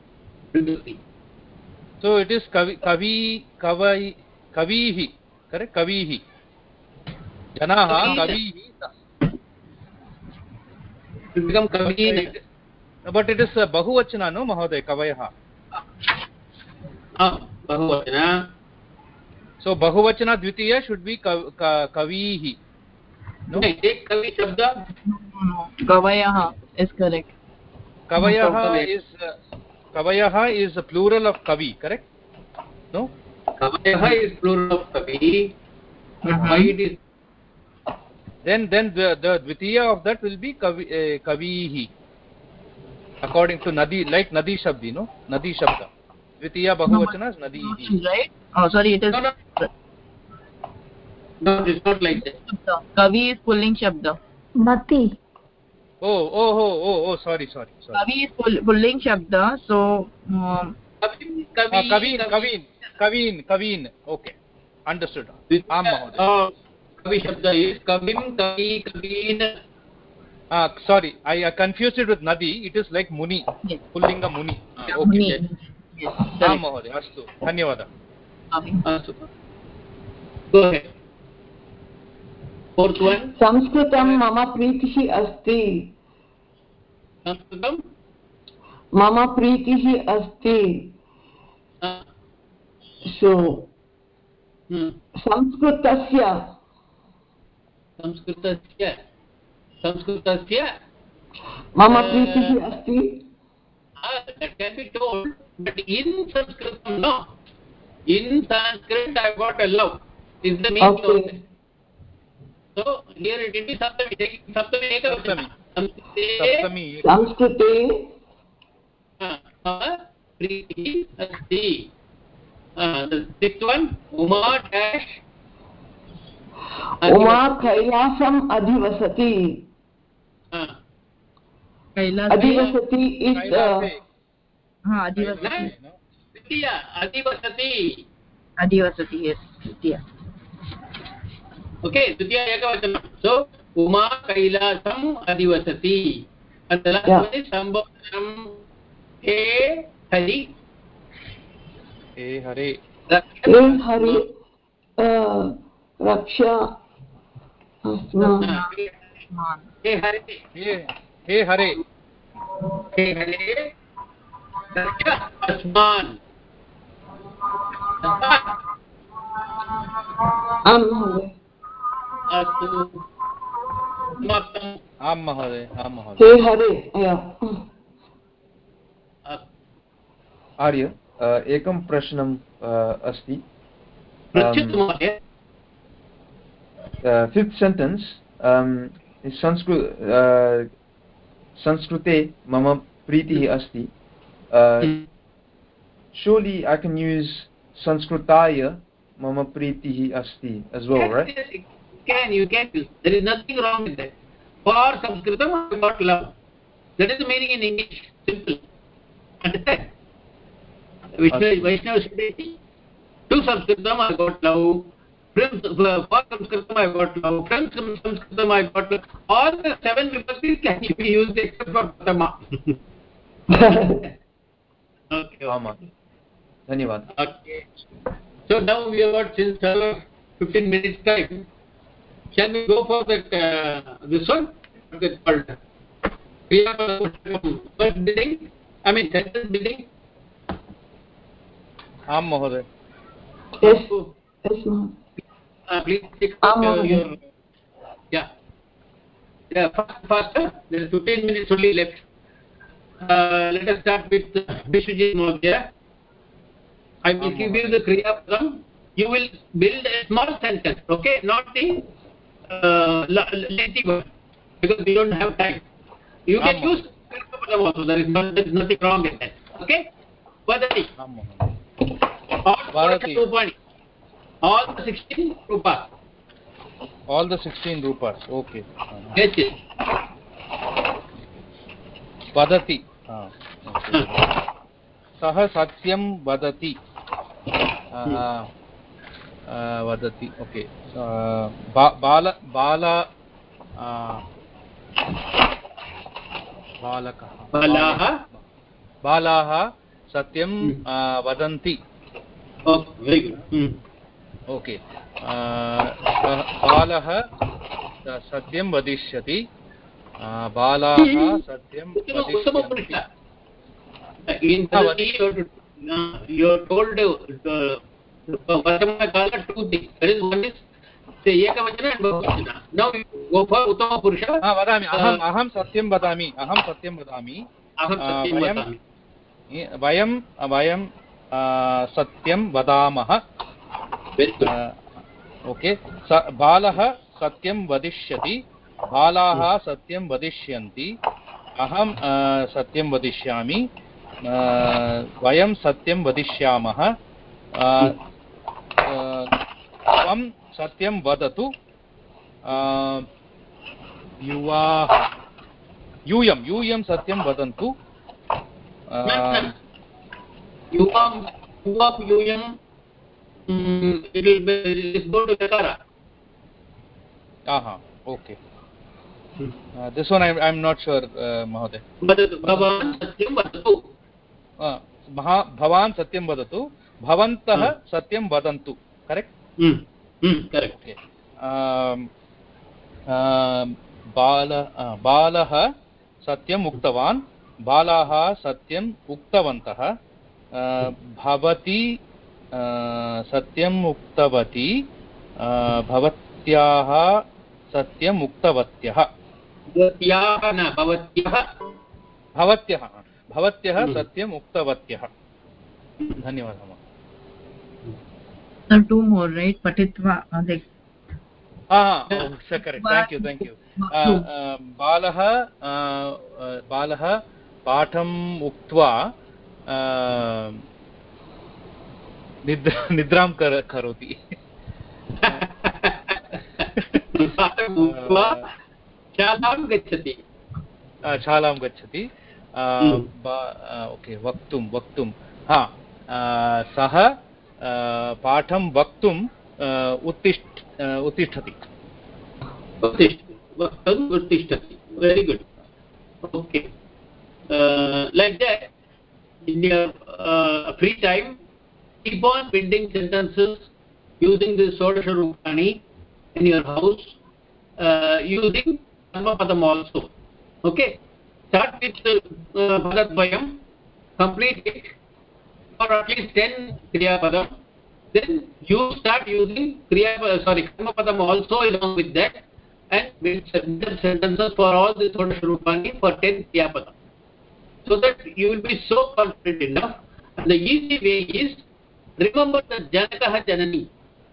So it is kavi kavi kavai kavihi, correct? Kavihi. Janaha kavihi. It become kavi. But it is uh, bahuvachana, no, Mahoday, kavayah. Ah, bahuvachana. So bahuvachana dvitiya should be kav, ka, kavihi. No? Take kavi shabda. Kavayah is correct. Kavayah is uh, kavayah is a plural of kavi, correct? No? Kavayah is plural of kavi. Mm-hmm. Why it is? Then then the the dvitiya of that will be kavi, uh, kavihi. According to Nadi, like Nadi Shabdi, no? Nadi Shabda. Dvitiya bahuvachana is Nadihi. Right? Oh, sorry, it is. No, no. No, it's not like that. Kavi is pulling shabda. Nati. Oh, oh, oh, oh, oh, sorry, sorry, sorry. Kavi is pull, pulling shabda, so. Um, Kavi, Kavi, uh, Kavin, Kavin, Kavin, Kavin. Okay, understood. Am Mahoday. Uh, kavi shabda is kavim, kavi, kavin. Ah, sorry, I uh, confused it with Nadi. It is like Muni, yes. Pullinga Muni. Ah, yeah, okay. Muni. Yes. Yes. Am Mahoday. Astu. Dhanyawada. Astu. Go ahead. Fourth one. Sanskritam mama pritihi asti. Sanskritam mama pritihi asti. uh. So hmm. sanskritasya sanskritasya sanskritasya mama uh, pritihi asti. uh, that can be told, but in Sanskritam no. In Sanskrit I got a love is the meaning Okay. of it. So here it will be saptami. Taking saptami ekavachana. Saptami. Samskrite uh, priti asti. Uh, the sixth one, Uma dash Uma Kailasam adhivasati. uh, Adhivasati is uh, ha, adhivasati. Dvitiya, adhivasati. Adhivasati, yes. Dvitiya. Okay, Dvitiya ekavachana. So, Uma Kailasam adhivasati. And the last yeah. one is Sambhavanam. He Hari. He Hare. He Hari uh, Raksha Asman. He Hare. He He Hare. He Hare. Raksha Asman. Am Mahoday. Astu. Samaप्तम्. Am Mahoday. Am Mahoday. He Hare. Yeah. आर्य एकं प्रश्नम् अस्ति. Fifth sentence Sanskrit संस्कृते मम प्रीतिः अस्ति. Surely I can use Sanskrutaya mama pritihi asti as well, right? You can, you can use. There is nothing wrong with that. For Sanskritam I got love. That is the meaning in English. Simple. Understand? Vaishnava, Vaishnava Siddhati. To Sanskritam I got love. From, for Sanskritam I got love. From Sanskritam I got love. All the seven vibhaktis can be used except for Pratama. Okay. Ama. Dhanyawad. Okay. So now we have got since uh, fifteen minutes time. Shall we go for that uh, this one? What is called? We have uh, first building I mean sentence building. आम महोदय. Yes. Yes, ma'am. Uh, please take Aam, uh, Mahoday. your yeah. Yeah, fast, faster. There is fifteen minutes only left. Uh, let us start with Vishwajit Mahodaya. I will give you the Kriya Padam. You will build a small sentence, okay? Not the uh, lengthy one, because we don't have time. You can use Kriya Padam also. There is, no, there is nothing wrong in that. Okay? Vadati. Vadati. All the sixteen rupas. All the sixteen rupas. Okay. Yes, yes. Vadati. सः सत्यं वदति. वदति. Okay. बाल बाल बालकः बालाः बालाः सत्यं वदन्ति. Very good. ओके. बालः सत्यं वदिष्यति. बालाः सत्यं वदिष्यन्ति. In Vadati, you are told Vachamakala two things. That is, one is the Ekavachana and Bahuvachana. Now you go for Uttama Purusha. हाँ वदामि. अहम् अहं सत्यं वदामि. अहं सत्यं वदामि. अहं सत्यं वदामि. वयं वयं सत्यं वदामः. ओके. बालः सत्यं वदिष्यति. बालाः सत्यं वदिष्यन्ति. अहं सत्यं वदिष्यामि. वयं सत्यं वदिष्यामः. त्वं सत्यं वदतु. युवाः यूयं यूयं सत्यं वदन्तु. युवां युवां यूयं it will be it is go to Dakara. Aha, okay. Uh, this one I am not sure, uh, Mahoday. Bhavan satyam vadatu. Uh, Bhavan satyam vadatu. Bhavantah satyam vadantu. Correct? Hmm. Hmm. Correct. Okay. Um, uh, Bala uh, Balah satyam uktavan. Balaah satyam uktavantah. Uh, Bhavati uh, satyam uktavati. Uh, Bhavatyaah satyam uktavatyah. भवत्याः न भवत्यः भवत्यः भवत्यः सत्यम् उक्तवत्यः. धन्यवादः. Sir, two more, right? Patitva. Ah, oh, correct. Thank you, thank you. बालः बालः पाठम् उक्त्वा निद्रां करोति. शालां गच्छति. शालां गच्छति. ओके. वक्तुं वक्तुं हा सः पाठं वक्तुम् उत्तिष्ठ उत्तिष्ठति. वक्तुम् उत्तिष्ठति. Very good. Okay. Like that, in your uh, free time, keep on building sentences using the Shodasha Rupani in your house, uh, using Padam also. Okay? Start with uh, Padadvayam, complete it for at least ten Kriya Padam. Then you start using Kriya, sorry, Karma Padam also along with that, and build sentences for all the Shodasha Rupani for ten Kriya Padam. So that you will be so confident enough. And the easy way is, remember the Janakaha Janani.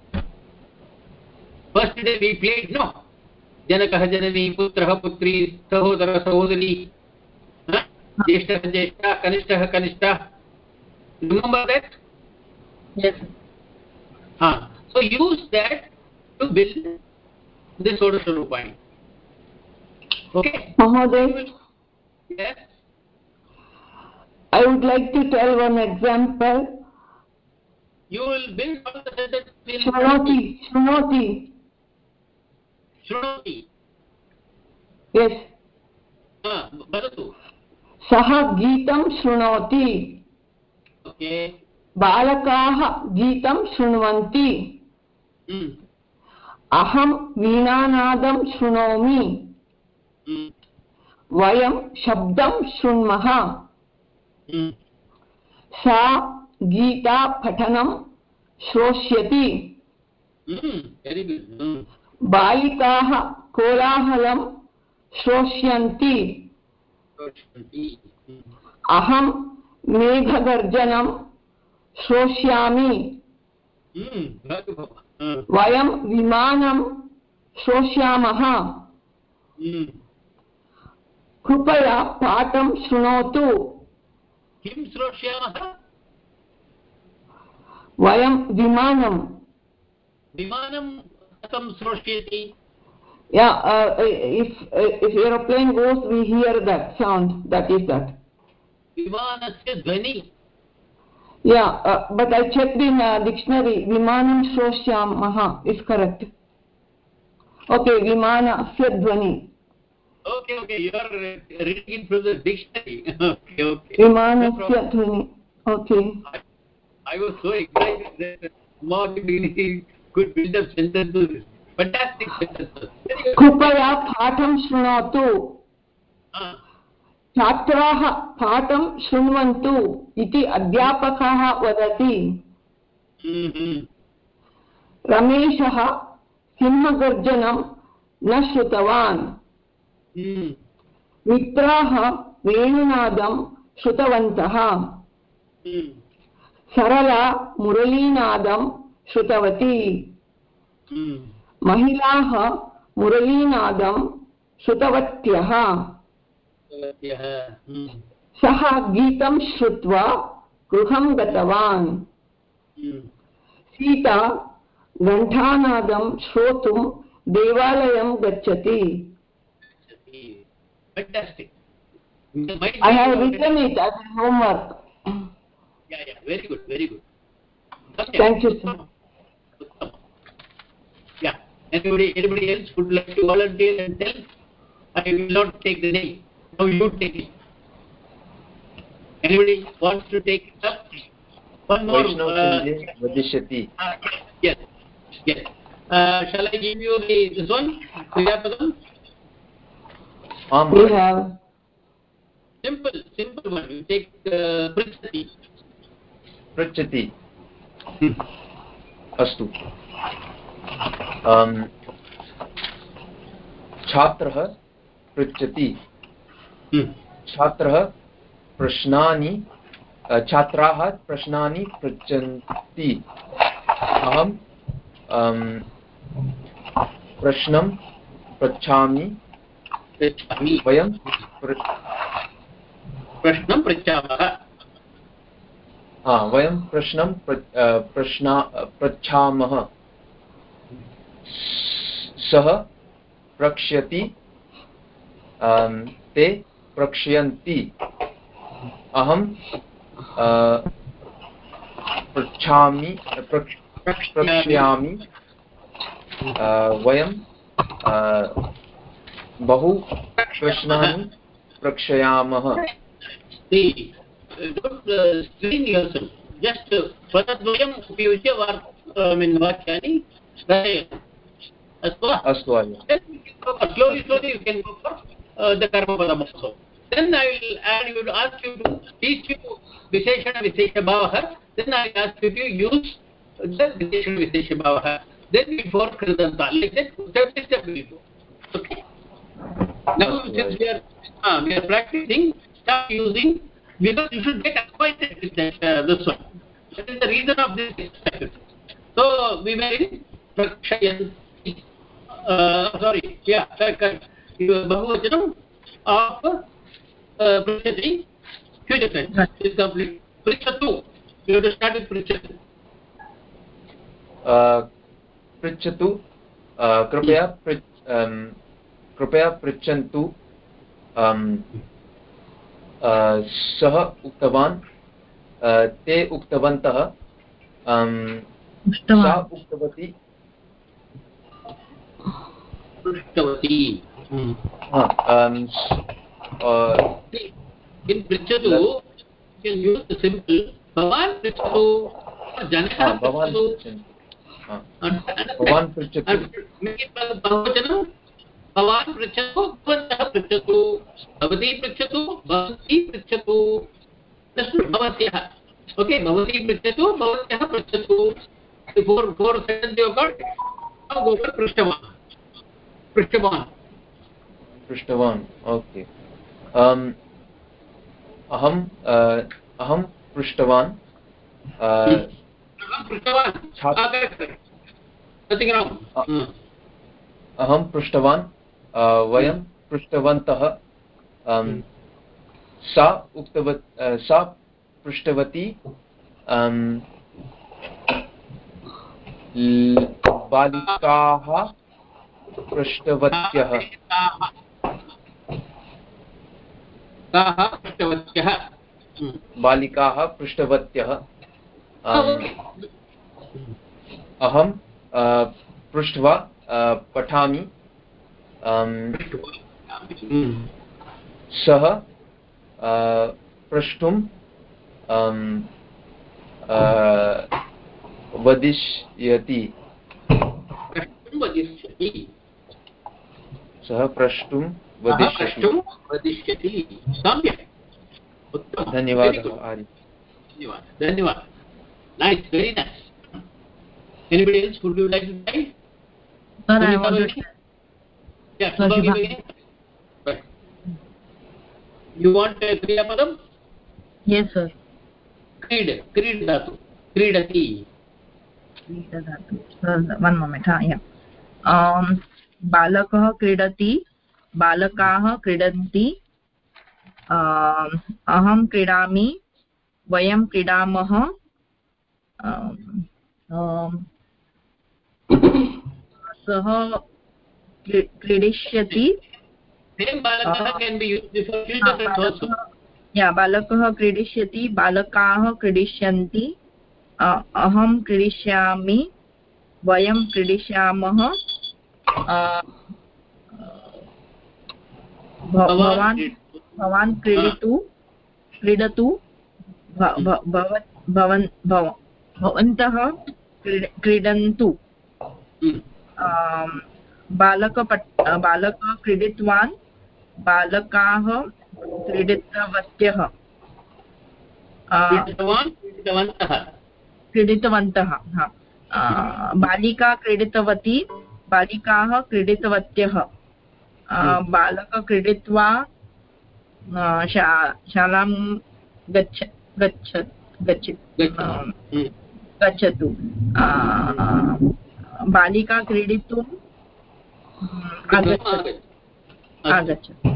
First day we played, no? Janakaha Janani, Putraha Putri, Sahodara Sahodari, Jeshtaha Jeshta, Kanishtaha Kanishta. Remember that? Yes. Ah, so use that to build this Shodasha Rupani. Okay? Mahoday? Yes? I would like to tell one example. You will build all the sentences in Shrunoti. Shrunoti. Shrunoti. Yes. Ah, Bharatu. Saha Geetam Shrunoti. Okay. Balakaah Geetam Shrunvanti. Hmm. Aham Veenanadam Shrunomi. Hmm. Vayam Shabdam Shrunmaha. सा गीता पठनं श्रोष्यति बालिकाः कोलाहलं श्रोष्यन्ति अहं मेघगर्जनं श्रोष्यामि वयं विमानं श्रोष्यामः कृपया पाठं शृणोतु किं श्रोष्यामः वयं विमानं विमानं कथं श्रोष्यति yeah uh, if if aeroplane goes we hear that sound that is that vimanasya dhvani yeah uh, but I checked in uh, dictionary vimanam shoshyamah is correct okay vimanasya dhvani okay okay you are reading it from the dictionary okay okay vimanasya dhvani okay I, I was so excited that more beginning could build up sentences fantastic sentences कृपया पाठं शृणोतु छात्राः पाठं शृण्वन्तु इति अध्यापकः वदति रमेशः सिंहगर्जनं न श्रुतवान् मित्राः वेणुनादं श्रुतवन्तः सरला मुरलीनादं श्रुतवती महिलाः मुरलीनादं श्रुतवत्यः सः गीतं श्रुत्वा गृहं गतवान् सीता घण्टानादं श्रोतुं देवालयं गच्छति fantastic I have written it as homework yeah yeah very good very good okay. Thank you sir yeah anybody anybody else would like to volunteer and tell I will not take the name now you take it anybody wants to take it up one more uh, vadishyati uh, yes yes uh, shall I give you the this one kriyapadam um we have simple simple one you take uh, pritchati pritchati astu um छात्रः पृच्छति छात्रः प्रश्नानि छात्राः प्रश्नानि पृच्छन्ति अहं प्रश्नं पृच्छामि वयं प्रश्नं पृच्छामः हा वयं प्रश्नं प्रश्ना पृच्छामः सः प्रक्ष्यति ते प्रक्ष्यन्ति अहं पृच्छामि प्रक्ष्यामि वयं बहु प्रश्नानि प्रक्षयामः screen yourself just padadvayam upyujya vakyani astu astu slowly slowly you can go for uh, the karma padam also then I will and you will ask you to teach you visheshana vishesha bhavah then I will ask you to use the visheshana vishesha bhavah then before kridanta like that step by step we go okay now since we are uh, we are practicing start using because you should get acquainted with that uh, this one that is the reason of this exercise so we were in prakshayanti uh, sorry yeah bahuvachanam of uh, prichyati future tense is complete prichatu you have to start with prichatu uh, prichatu uh, कृपया um, कृपया पृच्छन्तु um, सः उक्तवान् ते उक्तवन्तः सा उक्तवती पृष्टवती in pृच्छतु you can use the simple भवान् पृच्छतु जनः भवान् भवान् पृच्छतु बहुवचनं भवान् पृच्छतु भवन्तः पृच्छतु भवती पृच्छतु भवती पृच्छतु भवत्यः. Okay, भवती पृच्छतु, भवत्यः पृच्छतु. Four four sentences you got. Now go for पृष्टवान्. पृष्टवान्. पृष्टवान्. Okay. Um, अहं अहं पृष्टवान्. पृष्टवान्. अहं पृष्टवान्. वयं पृष्टवन्तः. सा उक्तवती सा पृष्टवती. बालिकाः पृष्टवत्यः. बालिकाः पृष्टवत्यः. अहं पृष्ट्वा पठामि. सः प्रष्टुं वदिष्यति. सः प्रष्टुं वदिष्यति. धन्यवादः आर्य. धन्यवादः. Nice, very nice. Anybody else? Would you like to try? Sir, I want to. Yeah, Subhagi begin. Right. You want a Kriya Padam? Yes, sir. Creed, Creed Dhatu. Creedati. Creed Dhatu. Sir, one moment. Huh? Yeah. Um, बालकः क्रीडति. बालकाः क्रीडन्ति. अहं क्रीडामि. वयं क्रीडामः. सः क्रीडिष्यति. बालकः क्रीडिष्यति. बालकाः क्रीडिष्यन्ति. अहं क्रीडिष्यामि. वयं क्रीडिष्यामः. भवान् भवान् क्रीडितु क्रीडतु. भवन्तः क्रीडन्तु. बालक बालकः क्रीडितवान्. बालकाः क्रीडितवत्यः. क्रीडितवन्तः. बालिका क्रीडितवती. बालिकाः क्रीडितवत्यः. बालकः क्रीडित्वा शालां गच्छ गच्छ गच्छतु. बालिका क्रीडितुम् आगच्छतु.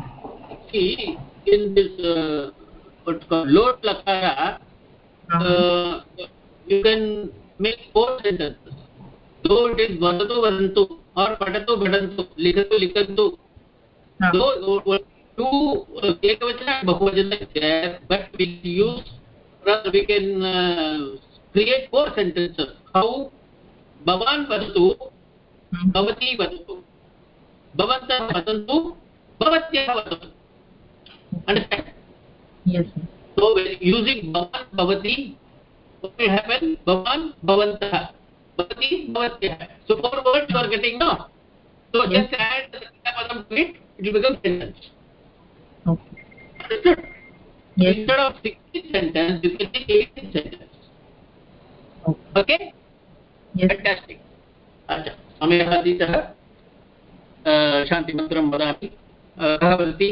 In this uh, what's called lot lakara, uh, you can make four sentences. Though it is vadatu vadantu or padatu padantu, likhatu likhantu. Though two ekavachana and bahuvachana is there, but we use rather we can uh, create four sentences. How? Bhavan vadatu, bhavati vadatu, bhavantah vadantu, bhavatyah vadantu. Understand? Yes. So when using bhavan bhavati, what will happen? Bhavan bhavantah, bhavati bhavatyah. So four words you are getting now. So yes. Just add the padam to it, it will become sentence. Okay. Understood? Yes. Instead of sixteen sentence, you can take eighteen sentence. Okay? Okay? Yes. Fantastic. अच्छा, समयः अतीतः. शान्तिमन्त्रं वदामि. कः वदति?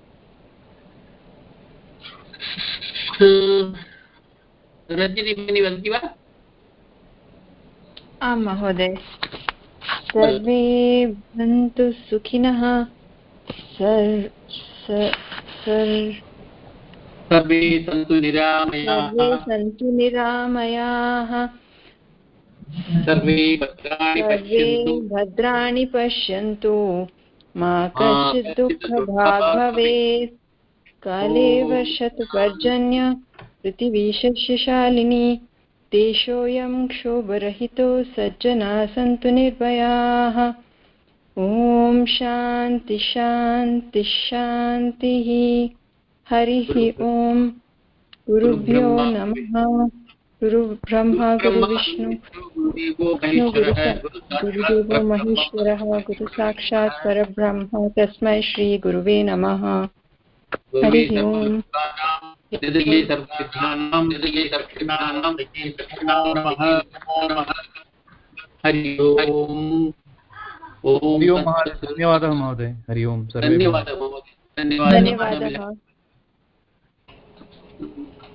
रजनी भगिनी वदति वा? आं महोदय. सर्वे भवन्तु सुखिनः. सर्वे सन्तु निरामयाः. सर्वे सन्तु निरामयाः. सर्वे भद्राणि पश्यन्तु. भद्राणि पश्यन्तु. मा कश्चित् दुःखभाग् भवेत्. काले वर्षतु पर्जन्य पृथिवी शस्यशालिनी. देशोऽयं क्षोभरहितो सज्जनाः सन्तु निर्भयाः. ॐ शान्ति शान्ति शान्तिः. हरिः ॐ. गुरुभ्यो नमः. गुरु ब्रह्मा गुरु विष्णु गुरुदेवो महेश्वरः. गुरु साक्षात् परब्रह्म. तस्मै श्री गुरुवे नमः. हरिः ओम् हृदये सर्वविद्यानां हृदये सर्वविद्यानां हृदये सर्वविद्यानां नमः नमः हरि ओम् हरि ओम् महोदय धन्यवादः महोदय हरि ओम् सर्वे धन्यवादः महोदय धन्यवादः धन्यवादः